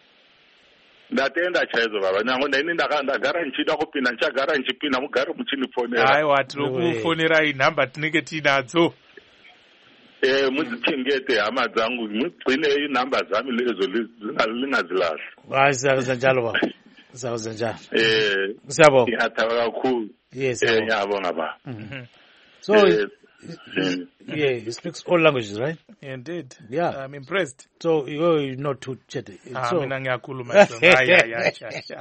ndatenda chaizo baba nyange neni ndagara ndichida kupinda ndichagara ndichipinda mugare muchinifonera aiwa tinokufonerai nhamba tinenge tiinadzo eh mudzichengete hama dzangu mugcine inhamba zami lezo lingazilahli. Hayi siyakuza njalo baba siyakuza njalo eh siyabonga ngiyathokoza kakhulu yes eh ngiyabonga baba so yeah he speaks all languages right indeed yeah I'm impressed so you're not too chatty so mina ngiyakhuluma yeah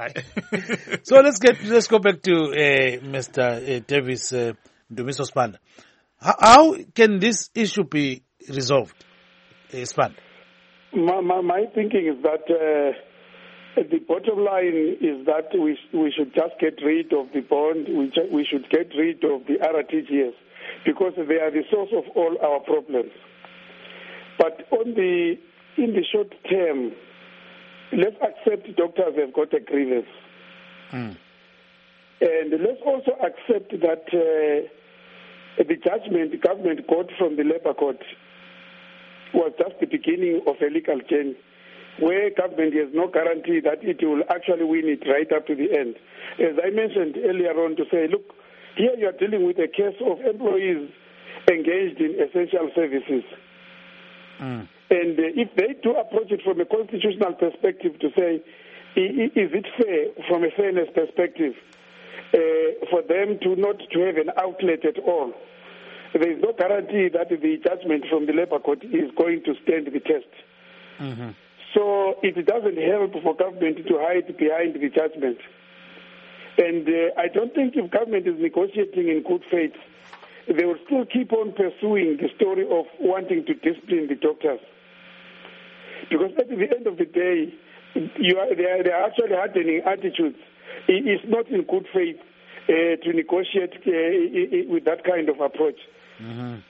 so let's get let's go back to uh, Mister Uh, Davis uh, Ndumiso Sibanda. How can this issue be resolved, uh, Sibanda? My, my, my thinking is that uh, the bottom line is that we we should just get rid of the bond. We we should get rid of the R T G S because they are the source of all our problems. But on the in the short term, let's accept doctors have got a grievance, mm. and let's also accept that. Uh, The judgment the government got from the Labour Court was just the beginning of a legal journey where government has no guarantee that it will actually win it right up to the end. As I mentioned earlier on to say, look, here you are dealing with a case of employees engaged in essential services. Mm. And uh, if they do approach it from a constitutional perspective to say, is it fair from a fairness perspective Uh, for them to not to have an outlet at all, there is no guarantee that the judgment from the Labour Court is going to stand the test. Mm-hmm. So it doesn't help for government to hide behind the judgment. And uh, I don't think if government is negotiating in good faith, they will still keep on pursuing the story of wanting to discipline the doctors. Because at the end of the day, you are, they, are, they are actually hardening attitudes. It's not in good faith uh, to negotiate uh, with that kind of approach. Mm-hmm.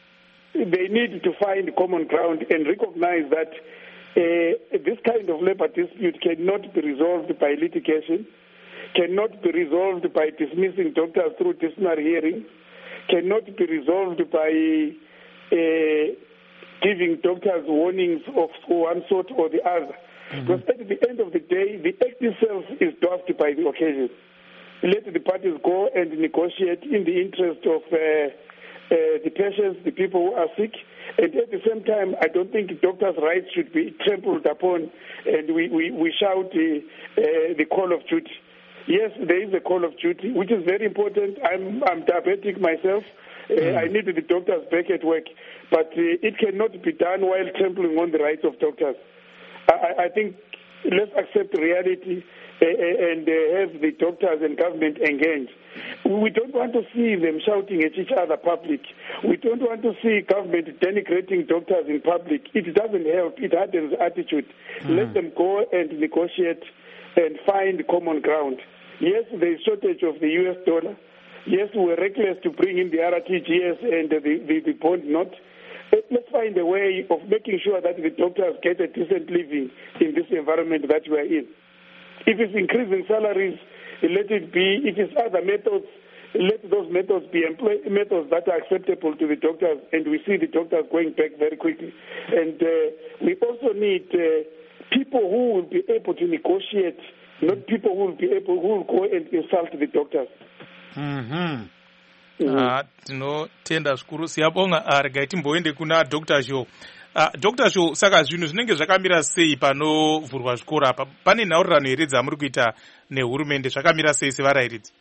they need to find common ground and recognize that uh, this kind of labor dispute cannot be resolved by litigation, cannot be resolved by dismissing doctors through disciplinary hearing, cannot be resolved by uh, giving doctors warnings of one sort or the other. Mm-hmm. Because at the end of the day, the act itself is drafted by the occasion. Let the parties go and negotiate in the interest of uh, uh, the patients, the people who are sick. And at the same time, I don't think doctors' rights should be trampled upon and we, we, we shout uh, uh, the call of duty. Yes, there is a call of duty, which is very important. I'm, I'm diabetic myself. Uh, mm. I need the doctors back at work. But uh, it cannot be done while trampling on the rights of doctors. I, I think let's accept reality uh, and uh, have the doctors and government engaged. We don't want to see them shouting at each other public. We don't want to see government denigrating doctors in public. It doesn't help. It hardens attitude. Mm. Let them go and negotiate and find common ground. Yes, there is shortage of the U S dollar. Yes, we were reckless to bring in the R T G S and the, the, the bond note. Let's find a way of making sure that the doctors get a decent living in this environment that we are in. If it's increasing salaries, let it be. If it's other methods, let those methods be employ- methods that are acceptable to the doctors, and we see the doctors going back very quickly. And uh, we also need uh, people who will be able to negotiate, not people who will be able who will go and insult the doctors. Mm-hmm. Uh, tinotenda zvikuru siyabonga regai timboende kuna Doctor Joe. Uh, Doctor Joe, saka zvinhu zvinenge zvakamira sei panovhurwa zvikoro apa? Pane nhaurirano here dzamuri kuita nehurumende? Zvakamira sei sevarairidzi?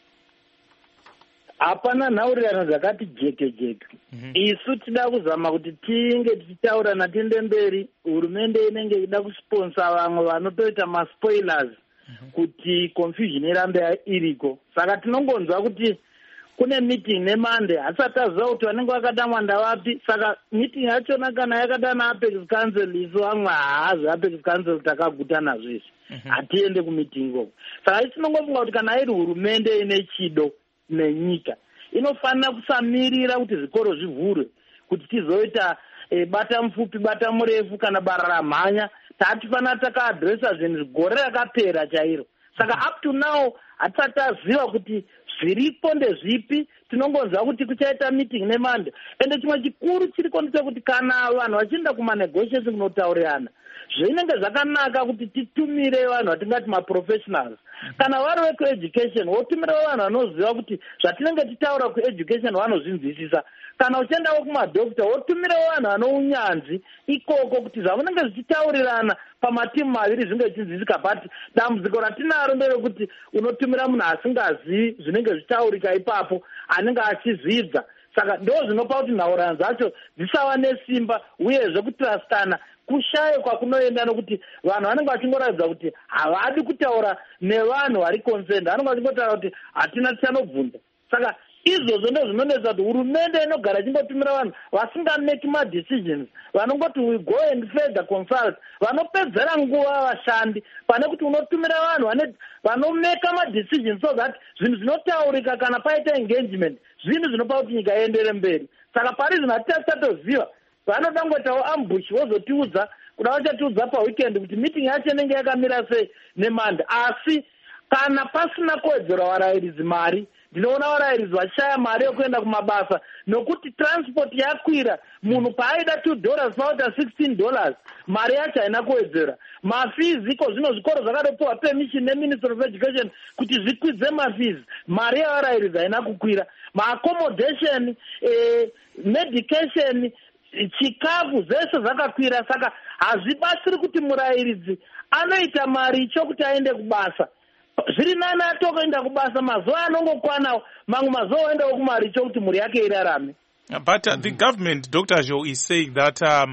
Hapana nhaurirano dzakati jeke jeke. Mm-hmm. Isu tida kuzama kuti tinge tichitaurana tiende mberi. Hurumende inenge ida kusponsa vamwe vanotoita maspoilers mm-hmm. kuti confusion irambe iriko. Saka tinongonzwa kuti kune meeting neMonday, asati aziva kuti vanenge vakadamwa ndavapi. Saka meeting yachona kana yakadana Apex Council, isu vamwe haazi Apex Council takaguta nazvo izvi. Hatiende kumeeting ikoko. Saka isi tinongofunga kuti kana iri hurumende ine chido nenyika, inofanira kusamirira kuti zvikoro zvivhurwe, kuti tizoita e, bata mupfupi bata murefu kana bara ramhanya. Tatifanira takaadresa zvinhu gore rakapera chairo. Saka up to now hatisati taziva kuti zviripo ndezvipi. Tinongonzwa kuti kuchaita meeting neMonday. Ende chimwe chikuru chiriko ndechekuti kana vanhu vachienda kumanegotiation kunotaurirana, zvinenge zvakanaka kuti titumire vanhu vatingati maprofessionals. Kana vari vekueducation, wotumirawo vanhu vanoziva kuti zvatinenge titaura kueducation vanozvinzwisisa. Kana uchiendawo kumadokita, wotumirawo vanhu vano unyanzvi ikoko kuti zvamunenge zvichitaurirana pamatimu maviri zvinge zvichinzwisika. But dambudziko ratinaro nderekuti unotumira munhu asingazivi zvinenge zvichitaurika ipapo, anenge achizvidza. Saka ndo zvinopa kuti nhaurirano dzacho dzisava nesimba, uyezve kutrastana kushaye kwakunoenda, nokuti vanhu vanenge vachingoratidza kuti havadi kutaura nevanhu vari concerned. Vanenge vachingotaura kuti hatina tichanobvunza. Saka izvozvo ndo zvinonetsa kuti hurumende inogara ichingotumira vanhu vasingameki madecisions, vanongoti we go and further consult, vanopedzera nguva vashandi, pane kuti unotumira vanhu vanomeka madecisions so that zvinhu zvinotaurika kana paita engagement, zvinhu zvinopa kuti nyika iendere mberi. Saka pari zvinhu hatisatoziva, vanoda kungoitawo ambush vozotiudza, kuda vachatiudza paweekend kuti meeting yacho inenge yakamira sei neMonday. Asi kana pasina kuwedzera varairidzi mari, ndinoona varairidzi vashaya mari yekuenda kumabasa, nokuti transport yakwira. Munhu paaida two dollars pauta sixteen dollars, mari yacho haina kuwedzera. Mafees iko zvino zvikoro zvakatopiwa permission neMinister of Education kuti zvikwidze mafees, mari yavarairidzi haina kukwira. Maaccommodation, eh, medication, chikafu zvese zvakakwira. Saka hazvibatsiri kuti murairidzi anoita mari chokuti aende kubasa. Zviri nani atokoenda kubasa mazuva anongokwana, mamwe mazuva oendawo kumari chokuti mhuri yake irarame. But uh, the government, Doctor Joe, is saying that um,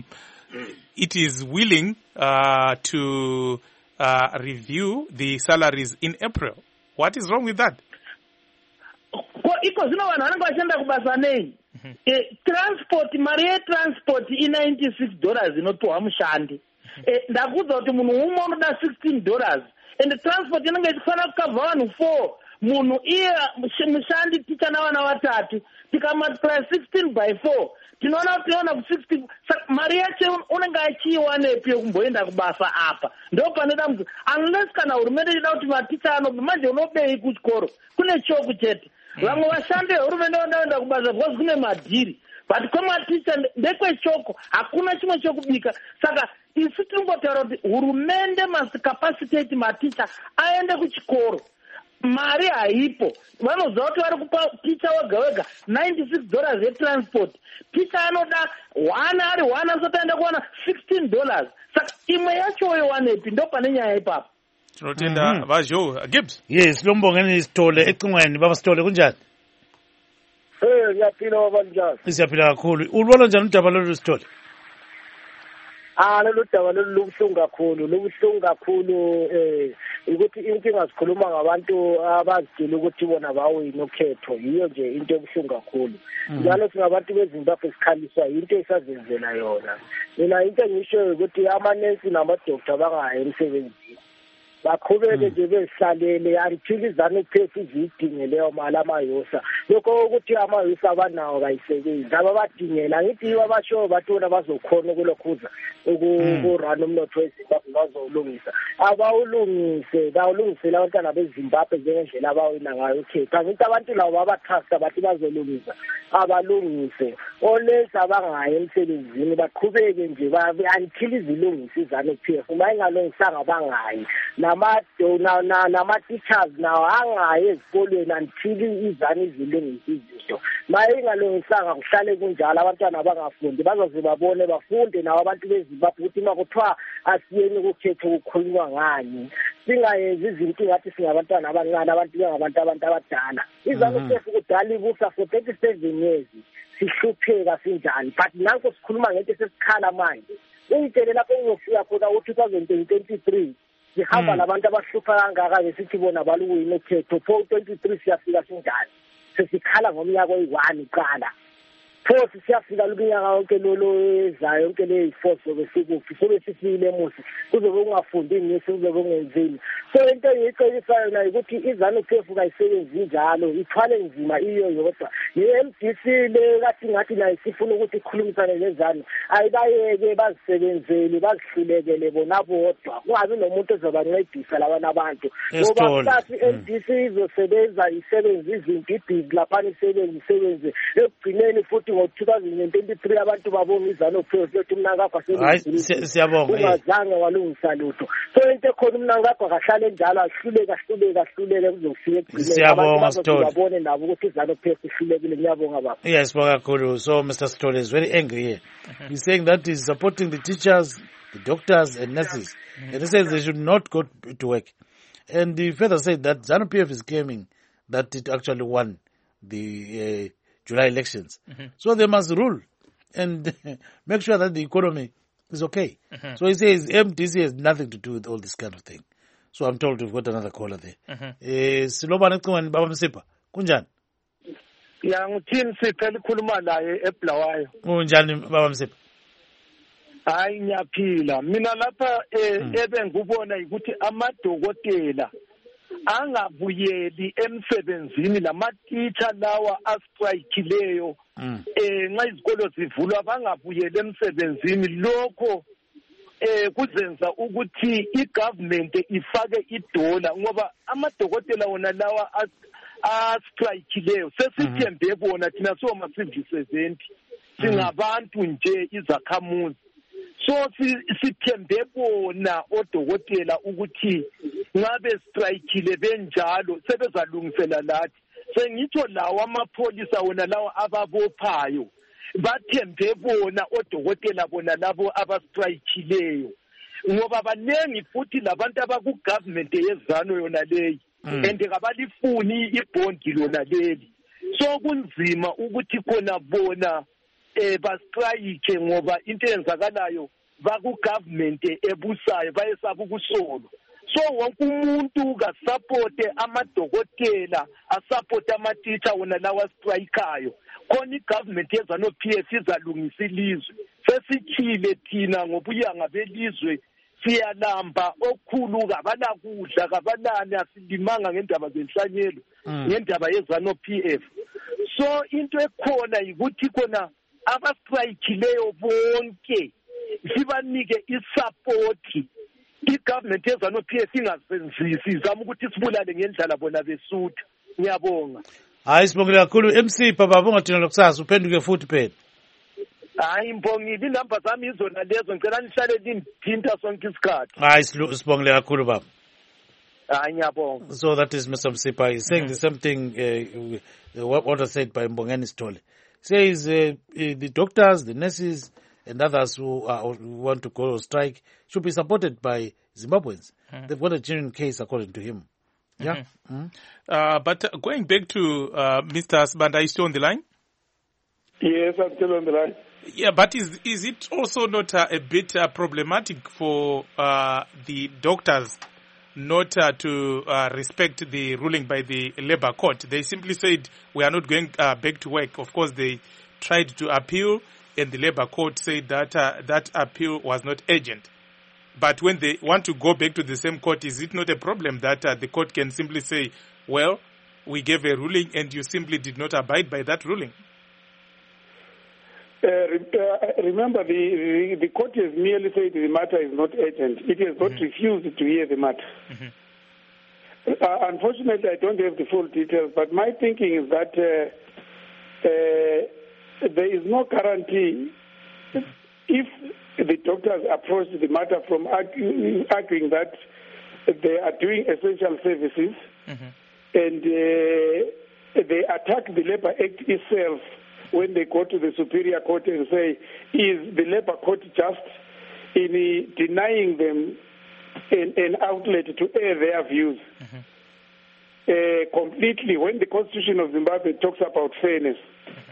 it is willing uh, to uh, review the salaries in April. What is wrong with that? Iko zvino vanhu vanenge vachienda kubasa nei? Transport, mari yetransport i ninety-six dollars inopiwa mushandi. Ndakuudza kuti munhu umwe unoda sixteen dollars. And the transport inenge ichifanira kukavha vanhu four. munhu iye mushandi ticha navana vatatu tikamultiply sixteen by four tinoona kuti tinoona ku sixty mari yacho unenge achiiwanepi yokumboenda kubasa apa ndo pane dambudziko unless kana hurumende ichida kuti maticha anobva manje unobei kuchikoro kune choku chete vamwe vashandi vehurumende vandaenda kubasa because kune madhiri but kwematicha ndekwechoko hakuna chimwe chokubika saka isi tinombotaura kuti hurumende must capacitate maticha aende kuchikoro mari haipo vanoziva kuti vari kupa ticha wega wega ninety-six dollars yetransport ticha anoda one ari one asati aenda kuwana sixteen dollars saka imwe yacho yowanepi ndo pane nyaya ipapo tinotenda vazho Gibbs. Yes, lombongeni Sithole ecingweni baba Sithole kunjani? Eh ngiyaphila baba njani? Siyaphila kakhulu. Ulibona njani udaba lolu Sithole? Ah lolu daba lolu lubuhlungu kakhulu, lubuhlungu kakhulu eh ukuthi inkinga sikhuluma ngabantu abazidela ukuthi bona bawini ukhetho yiyo nje into ebuhlungu kakhulu. Njalo singabantu beZimbabwe sikhaliswa into esazenzela yona. Mina into engisho ukuthi amanesi namadoktor bangayi emsebenzini. Bakhubeke nje besihlalele until izane phefu izidinge leyo mali amayosa lokho ukuthi amayosa abanawo kayisebenzi ababadingela ngithi abasho batona bazokhona ukulokhuza ukurana umnotho weZimbabwe bazolungisa abawulungise bawulungisela abantwana beZimbabwe njengendlela abawina ngayo ukhetha ngithi abantu labo babatrust bathi bazolungisa abalungise olesa abangayi emsebenzini baqhubeke nje until izilungise izane phefu mayingalungisanga bangayi nama nama-teachers nawo angayi ezikolweni until izane izilungisa izinto mayingalungisanga kuhlale kunjalo abantwana abangafundi bazoze babone bafunde nawo abantu beZimbabwe ukuthi uma kuthiwa asiyeni ukukhetha ukukhulunywa ngani singayenzi izinto ngathi singabantwana abancane abantu bengabantu abantu abadala izane phefu kudala ibusa for thirty-seven years sihlupheka sinjani but nanko sikhuluma ngento sesikhala manje uyitele lapho uzofika khona u-two thousand twenty-three sihamba labantu abahlupha kangaka besithi bona baluwini ukhetho four twenty-three siyafika sinjani sesikhala ngomnyaka oyi-one qala phosi siyafika lukunyaka yonke lolo ezayo yonke leyi-four sobe sikuphi sobe sifile musi kuzobe kungafundi ngisi kuzobe kungenzini so into engiyicebisa yona ukuthi izanu phefu kayisebenzi njalo ithwale nzima iyo yodwa ne-M D C le kathi ngathi nayo sifuna ukuthi ikhulumisane nezanu ayibayeke bazisebenzele bazihlulekele bona bodwa kungabi nomuntu ozobancedisa labana abantu ngoba kusasa i-M D C izosebenza isebenze izinto ibhizi laphana isebenze isebenze ekugcineni futhi ngo-two thousand twenty-three abantu babonga izanu phefu yothi umnankagwa siyabonga ungazange walungisa lutho so into ekhona umnankagwa kahlale njalo ahluleke ahluleke ahluleke kuzofika ekugcineni abantu bazobabone nabo ukuthi izanu phefu ihlulekile. Ngiyabonga baba. Yes, Bogakulu. So Mister Sithole is very angry here. Mm-hmm. He's saying that he's supporting the teachers, the doctors and nurses. Mm-hmm. And he says they should not go to work. And he further said that ZANU P F is claiming that it actually won the uh, July elections. Mm-hmm. So they must rule and make sure that the economy is okay. Mm-hmm. So he says M D C has nothing to do with all this kind of thing. So I'm told we've got another caller there. Silobana Ncingweni Baba Msipha. Kunjani? Ya ngithini Sipha likhuluma naye eBulawayo. Unjani Baba Msipha? Hayi ngiyaphila. Mina lapha ebe ngubona ukuthi amadokotela angabuyeli emsebenzini lamatitsha lawa astrikekileyo eh nxa izikolo zivulwa bangabuyeli emsebenzini lokho eh kuzenza ukuthi igovernment ifake idola ngoba amadokotela wona lawa astrikekileyo sesithembe bona thina soma civil servant singabantu nje izakhamuzi so sithembe bona odokotela ukuthi ngabe strikeile benjalo sebezalungisela lathi sengitsho lawo amapholisa wona lawo ababophayo bathembe bona odokotela bona labo abastrikekileyo ngoba banengi futhi labantu abaku government yezano yona leyi and kabalifuni ibondi lona leli so kunzima ukuthi khona bona eh bastrike ngoba into eyenzakalayo baku government ebusayo bayesaba ukusolwa so wonke umuntu ka support amadokotela a support amatitsha wona lawa strikeayo khona igovernment yezano P F izalungisa ilizwe sesikhile thina ngobuyanga belizwe siyalamba okhulu kabanakudla kabanani asilimanga ngendaba zenhlanyelo ngendaba yezanu-P F. So into ekhona yikuthi khona abastrayikhileyo bonke sibanike isapoti i-government yezanu-P F ingasenzisi izama ukuthi sibulale ngendlala bona besutha. Ngiyabonga. Hayi sibongile kakhulu M C Baba ungathina lokusasa uphenduke futhi phela. Hayi mbongile inamba zami izona lezo ngicela nihlale lindiphinta sonke isikhathi. Hayi sibongile kakhulu baba. Hayi ngiyabonga. So that is Mister Msipa. He's saying mm-hmm. the same thing uh, what, what was said by Mbongeni Stole. Says uh, the doctors, the nurses and others who, are, who want to go on strike should be supported by Zimbabweans. Mm-hmm. They've got a genuine case according to him. Yeah. Mm-hmm. Mm-hmm. Uh, but uh, going back to uh, Mister Sibanda, is still on the line? Yes, I'm still on the line. Yeah, but is is it also not uh, a bit uh, problematic for uh, the doctors not uh, to uh, respect the ruling by the Labour Court? They simply said, we are not going uh, back to work. Of course, they tried to appeal, and the Labour Court said that uh, that appeal was not urgent. But when they want to go back to the same court, is it not a problem that uh, the court can simply say, well, we gave a ruling and you simply did not abide by that ruling? Uh, uh, remember, the, the, the court has merely said the matter is not urgent. It has not mm-hmm. refused to hear the matter. Mm-hmm. Uh, unfortunately, I don't have the full details, but my thinking is that uh, uh, there is no guarantee if the doctors approach the matter from arguing, arguing that they are doing essential services mm-hmm. and uh, they attack the Labour Act itself. When they go to the Superior Court and say, is the Labour Court just in denying them an, an outlet to air their views mm-hmm. uh, completely, when the Constitution of Zimbabwe talks about fairness? Mm-hmm.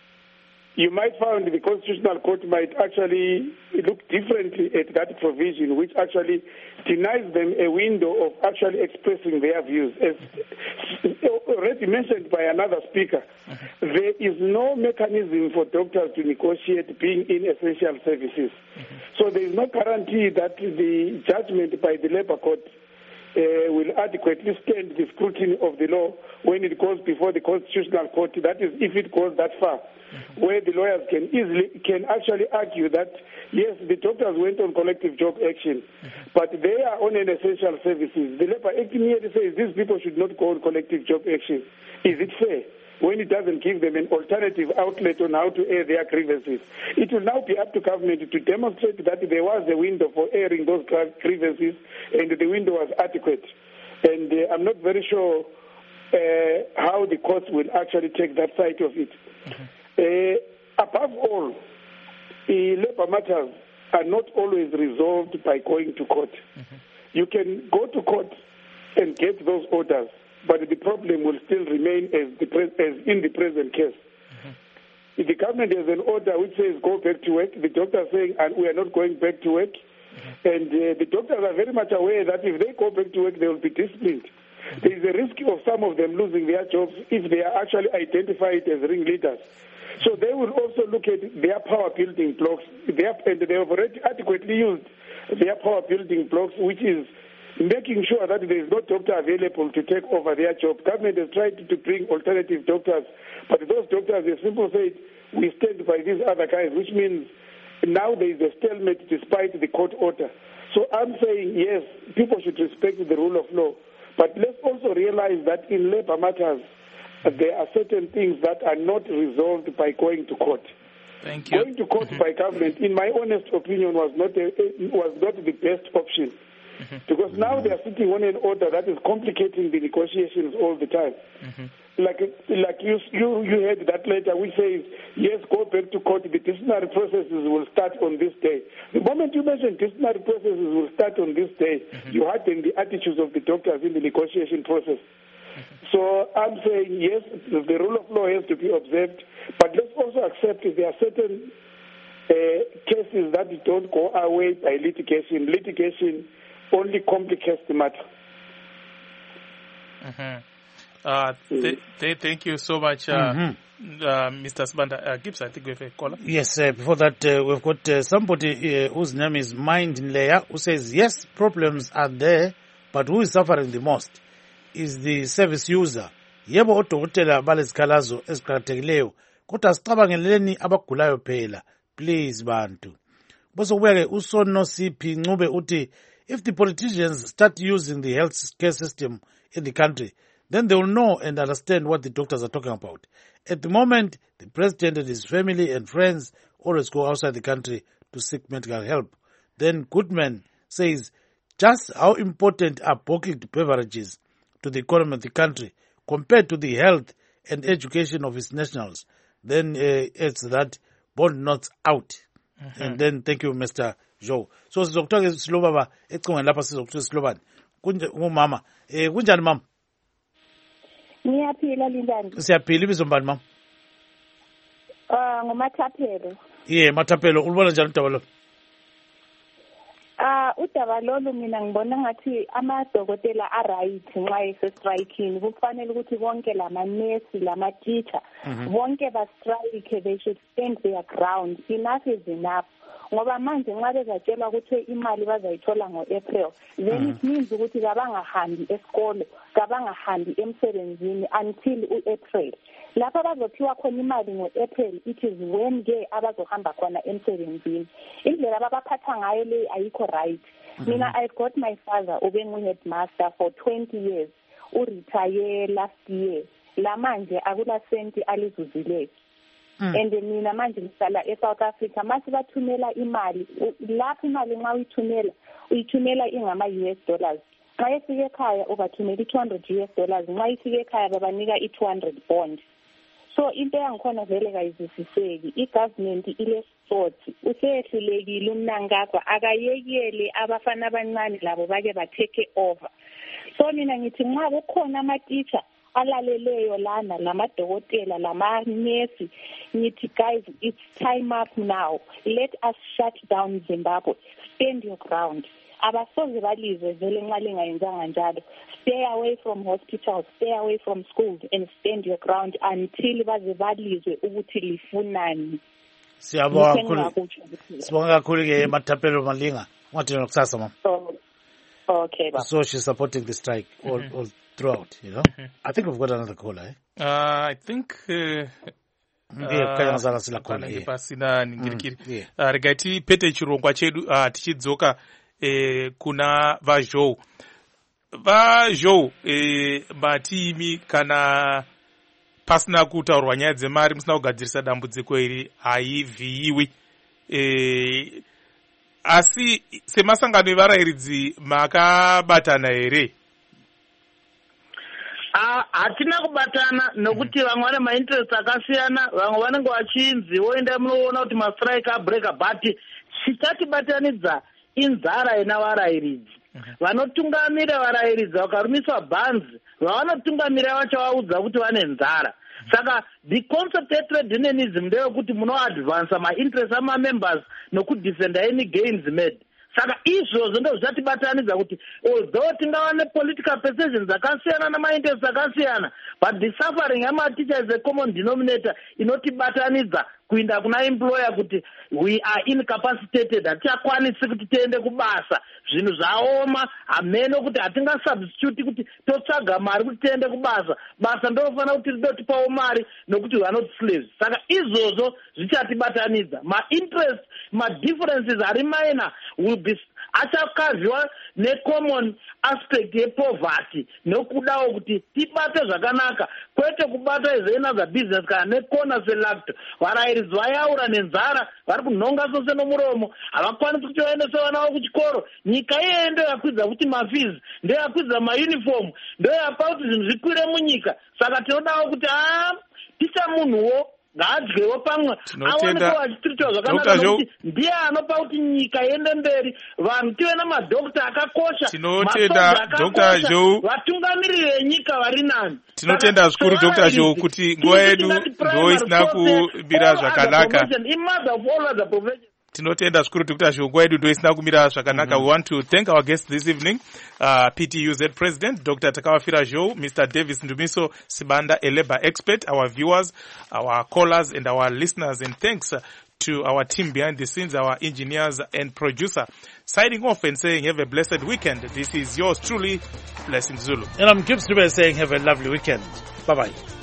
You might find the Constitutional Court might actually look differently at that provision, which actually denies them a window of actually expressing their views. As already mentioned by another speaker, mm-hmm. there is no mechanism for doctors to negotiate being in essential services. Mm-hmm. So there is no guarantee that the judgment by the Labour Court Uh, will adequately stand the scrutiny of the law when it goes before the Constitutional Court. That is, if it goes that far, mm-hmm. where the lawyers can easily can actually argue that yes, the doctors went on collective job action, mm-hmm. but they are on an essential services. The Labour Act merely says these people should not go on collective job action. Is it fair? When it doesn't give them an alternative outlet on how to air their grievances. It will now be up to government to demonstrate that there was a window for airing those grievances and the window was adequate. And uh, I'm not very sure uh, how the courts will actually take that side of it. Mm-hmm. Uh, above all, the labour matters are not always resolved by going to court. Mm-hmm. You can go to court and get those orders, but the problem will still remain as, the pre- as in the present case. Mm-hmm. If the government has an order which says go back to work, the doctor is saying and we are not going back to work, mm-hmm. and uh, the doctors are very much aware that if they go back to work, they will be disciplined. Mm-hmm. There is a risk of some of them losing their jobs if they are actually identified as ringleaders. So they will also look at their power building blocks, their, and they have already adequately used their power building blocks, which is making sure that there is no doctor available to take over their job. Government has tried to bring alternative doctors, but those doctors have simply said, we stand by these other guys, which means now there is a stalemate despite the court order. So I'm saying, yes, people should respect the rule of law, but let's also realize that in labor matters, there are certain things that are not resolved by going to court. Thank you. Going to court mm-hmm. by government, in my honest opinion, was not a, was not the best option. Mm-hmm. Because now they are sitting on an order that is complicating the negotiations all the time. Mm-hmm. Like like you, you you heard that letter which says, yes, go back to court, the disciplinary processes will start on this day. The moment you mention disciplinary processes will start on this day, mm-hmm. you harden the attitudes of the doctors in the negotiation process. Mm-hmm. So I'm saying, yes, the rule of law has to be observed, but let's also accept that there are certain uh, cases that don't go away by litigation. Litigation only complicates the matter. Mm-hmm. Uh, th- th- thank you so much, uh, mm-hmm. Uh, Mister Sibanda uh, Gibbs, I think we have a caller. Yes, uh, before that, uh, we've got uh, somebody uh, whose name is Mind Nleya, who says, yes, problems are there, but who is suffering the most is the service user. Yebo odokotela balezikhalazo eziqakathekileyo, kodwa sicabangeleni abagulayo phela. Please, bantu. Bose kubeke usono Siphi Ncube uthi, if the politicians start using the health care system in the country, then they will know and understand what the doctors are talking about. At the moment, the president and his family and friends always go outside the country to seek medical help. Then Goodman says, just how important are bottled beverages to the economy of the country compared to the health and education of its nationals? Then uh, it's that bond not out. Mm-hmm. And then thank you, Mister Joe. So sizokuthola isilo baba ecingweni lapha sizokuthola isilobani. Ngumama. Eh kunjani mama? Ngiyaphila Lindandi. Siyaphila ibizo mbani mama? Ah nguMathapelo. Yeah, Mathapelo ulibona njani udaba lo? Ah udaba lolu mina ngibona ngathi amadokotela a right nxa ese striking kufanele ukuthi bonke lama nurse lama teacher bonke ba strike, they should stand their ground. Enough is enough. Ngoba manje nxa bezatshelwa ukuthi imali bazayithola ngo-April, then it means ukuthi kabangahambi esikolo, kabangahambi emsebenzini until u-April. Lapha bazophiwa khona imali ngo-April, it is when ke abazohamba khona emsebenzini. Indlela abaphatha ngayo le ayikho right. Mina I've got my father ubengu-headmaster for twenty years, uretire last year. La manje akula senti alizuzileyo. Mm. And mina manje ngihlala eSouth Africa, mase bathumela imali lapho imali nxa uyithumela uyithumela ingama U S dollars. Nxa ifike ekhaya ubathumela two hundred U S dollars, nxa ifike ekhaya babanika i two hundred bond. So into yangikhona vele kayizwisiseki. I-government ilesitsotsi, useyehlulekile umnankagwa, akayekele abafana abancane labo bake ba-take over. So mina ngithi nxa kukhona ama-teacher alaleleyo lana lamadokotela lamanesi, ngithi guys, it's time up now. Let us shut down Zimbabwe. Stand your ground. Abasoze balizwe vele nxa lingayenzanga njalo. Stay away from hospitals, stay away from schools, and stand your ground until baze balizwe ukuthi lifunani. Siyabonga kakhulu. Sibonga kakhulu ke Mathapelo Malinga. Ngathi nokusasa mama. So okay, baba. So she's supporting the strike all, mm-hmm. all throughout, you know. Mm-hmm. I think we've got another caller, eh? Uh, I think uh, pasina ningirikiri rigati pete chirongwa chedu tichidzoka kuna vazhou vazhou matimi kana pasina kutaurwa nyaya dzemari musina kugadzirisa dambudziko iri haivhiyiwi asi semasangano evarayiridzi makabatana here? Hatina kubatana nokuti vamwe vane mainterest akasiyana, vamwe vanenge vachinzi voenda munoona kuti mastrike abreka, but chichatibatanidza inzara yenavarayiridzi. Vanotungamira varayiridzi vakarumiswa bhanzi, vavanotungamira vachavaudza kuti vane nzara. Saka the concept yetrade unionism ndeyekuti munoadvansa mainterest amamembers nokudefenda any gains made. Saka izvozvo ndo zvatibatanidza kuti although tingava nepolitical perceptions dzakasiyana namainterest akasiyana, but the suffering yamaticha is a common denominator inotibatanidza kuinda kuna employer kuti we are incapacitated, hatichakwanisi kuti tiende kubasa, zvinhu zvaoma, hamene kuti hatingasubstitute kuti totsvaga mari kuti tiende kubasa, basa ndofanira kuti ridotipawo mari nokuti we are not slaves. Saka izvozvo zvichatibatanidza, ma-interest, ma-differences ari minor will be achakazviwa necommon aspect yepoverty nokudawo kuti tibate zvakanaka, kwete kubata izvoinaza business kana nekona selacto. Varayiridzi vayaura nenzara, vari kunhonga sose nomuromo, havakwanisi kuti vaendese vana vavo kuchikoro. Nyika iyeyo ndo yakwidza kuti mafees, ndo yakwidza mauniform, ndo yapa kuti zvinhu zvikwire munyika. Saka tinodawo kuti aa ticha munhuwo ngaadyewo pamwe awanikwa vachitiritirwa zvakanaka nokuti ndiye anopa kuti nyika iende mberi, vanhu tive namadhokta akakosha, tinotenda Doctor Joe, vatungamiriri venyika vari nani. Tinotenda zvikuru Doctor Joe kuti nguva yedu ndo isina kumira zvakanaka. tinotenda zvikuru kuti ashongwa edu ndoisina kumira zvakanaka. We want to thank our guests this evening, uh, P T U Z President Doctor Takawafira Zhou, Mister Davis Ndumiso Sibanda, a labor expert, our viewers, our callers and our listeners, and thanks uh, to our team behind the scenes, our engineers and producer. Signing off and saying have a blessed weekend. This is yours truly, Blessing Zulu. And I'm Gibbs Dube saying have a lovely weekend. Bye-bye.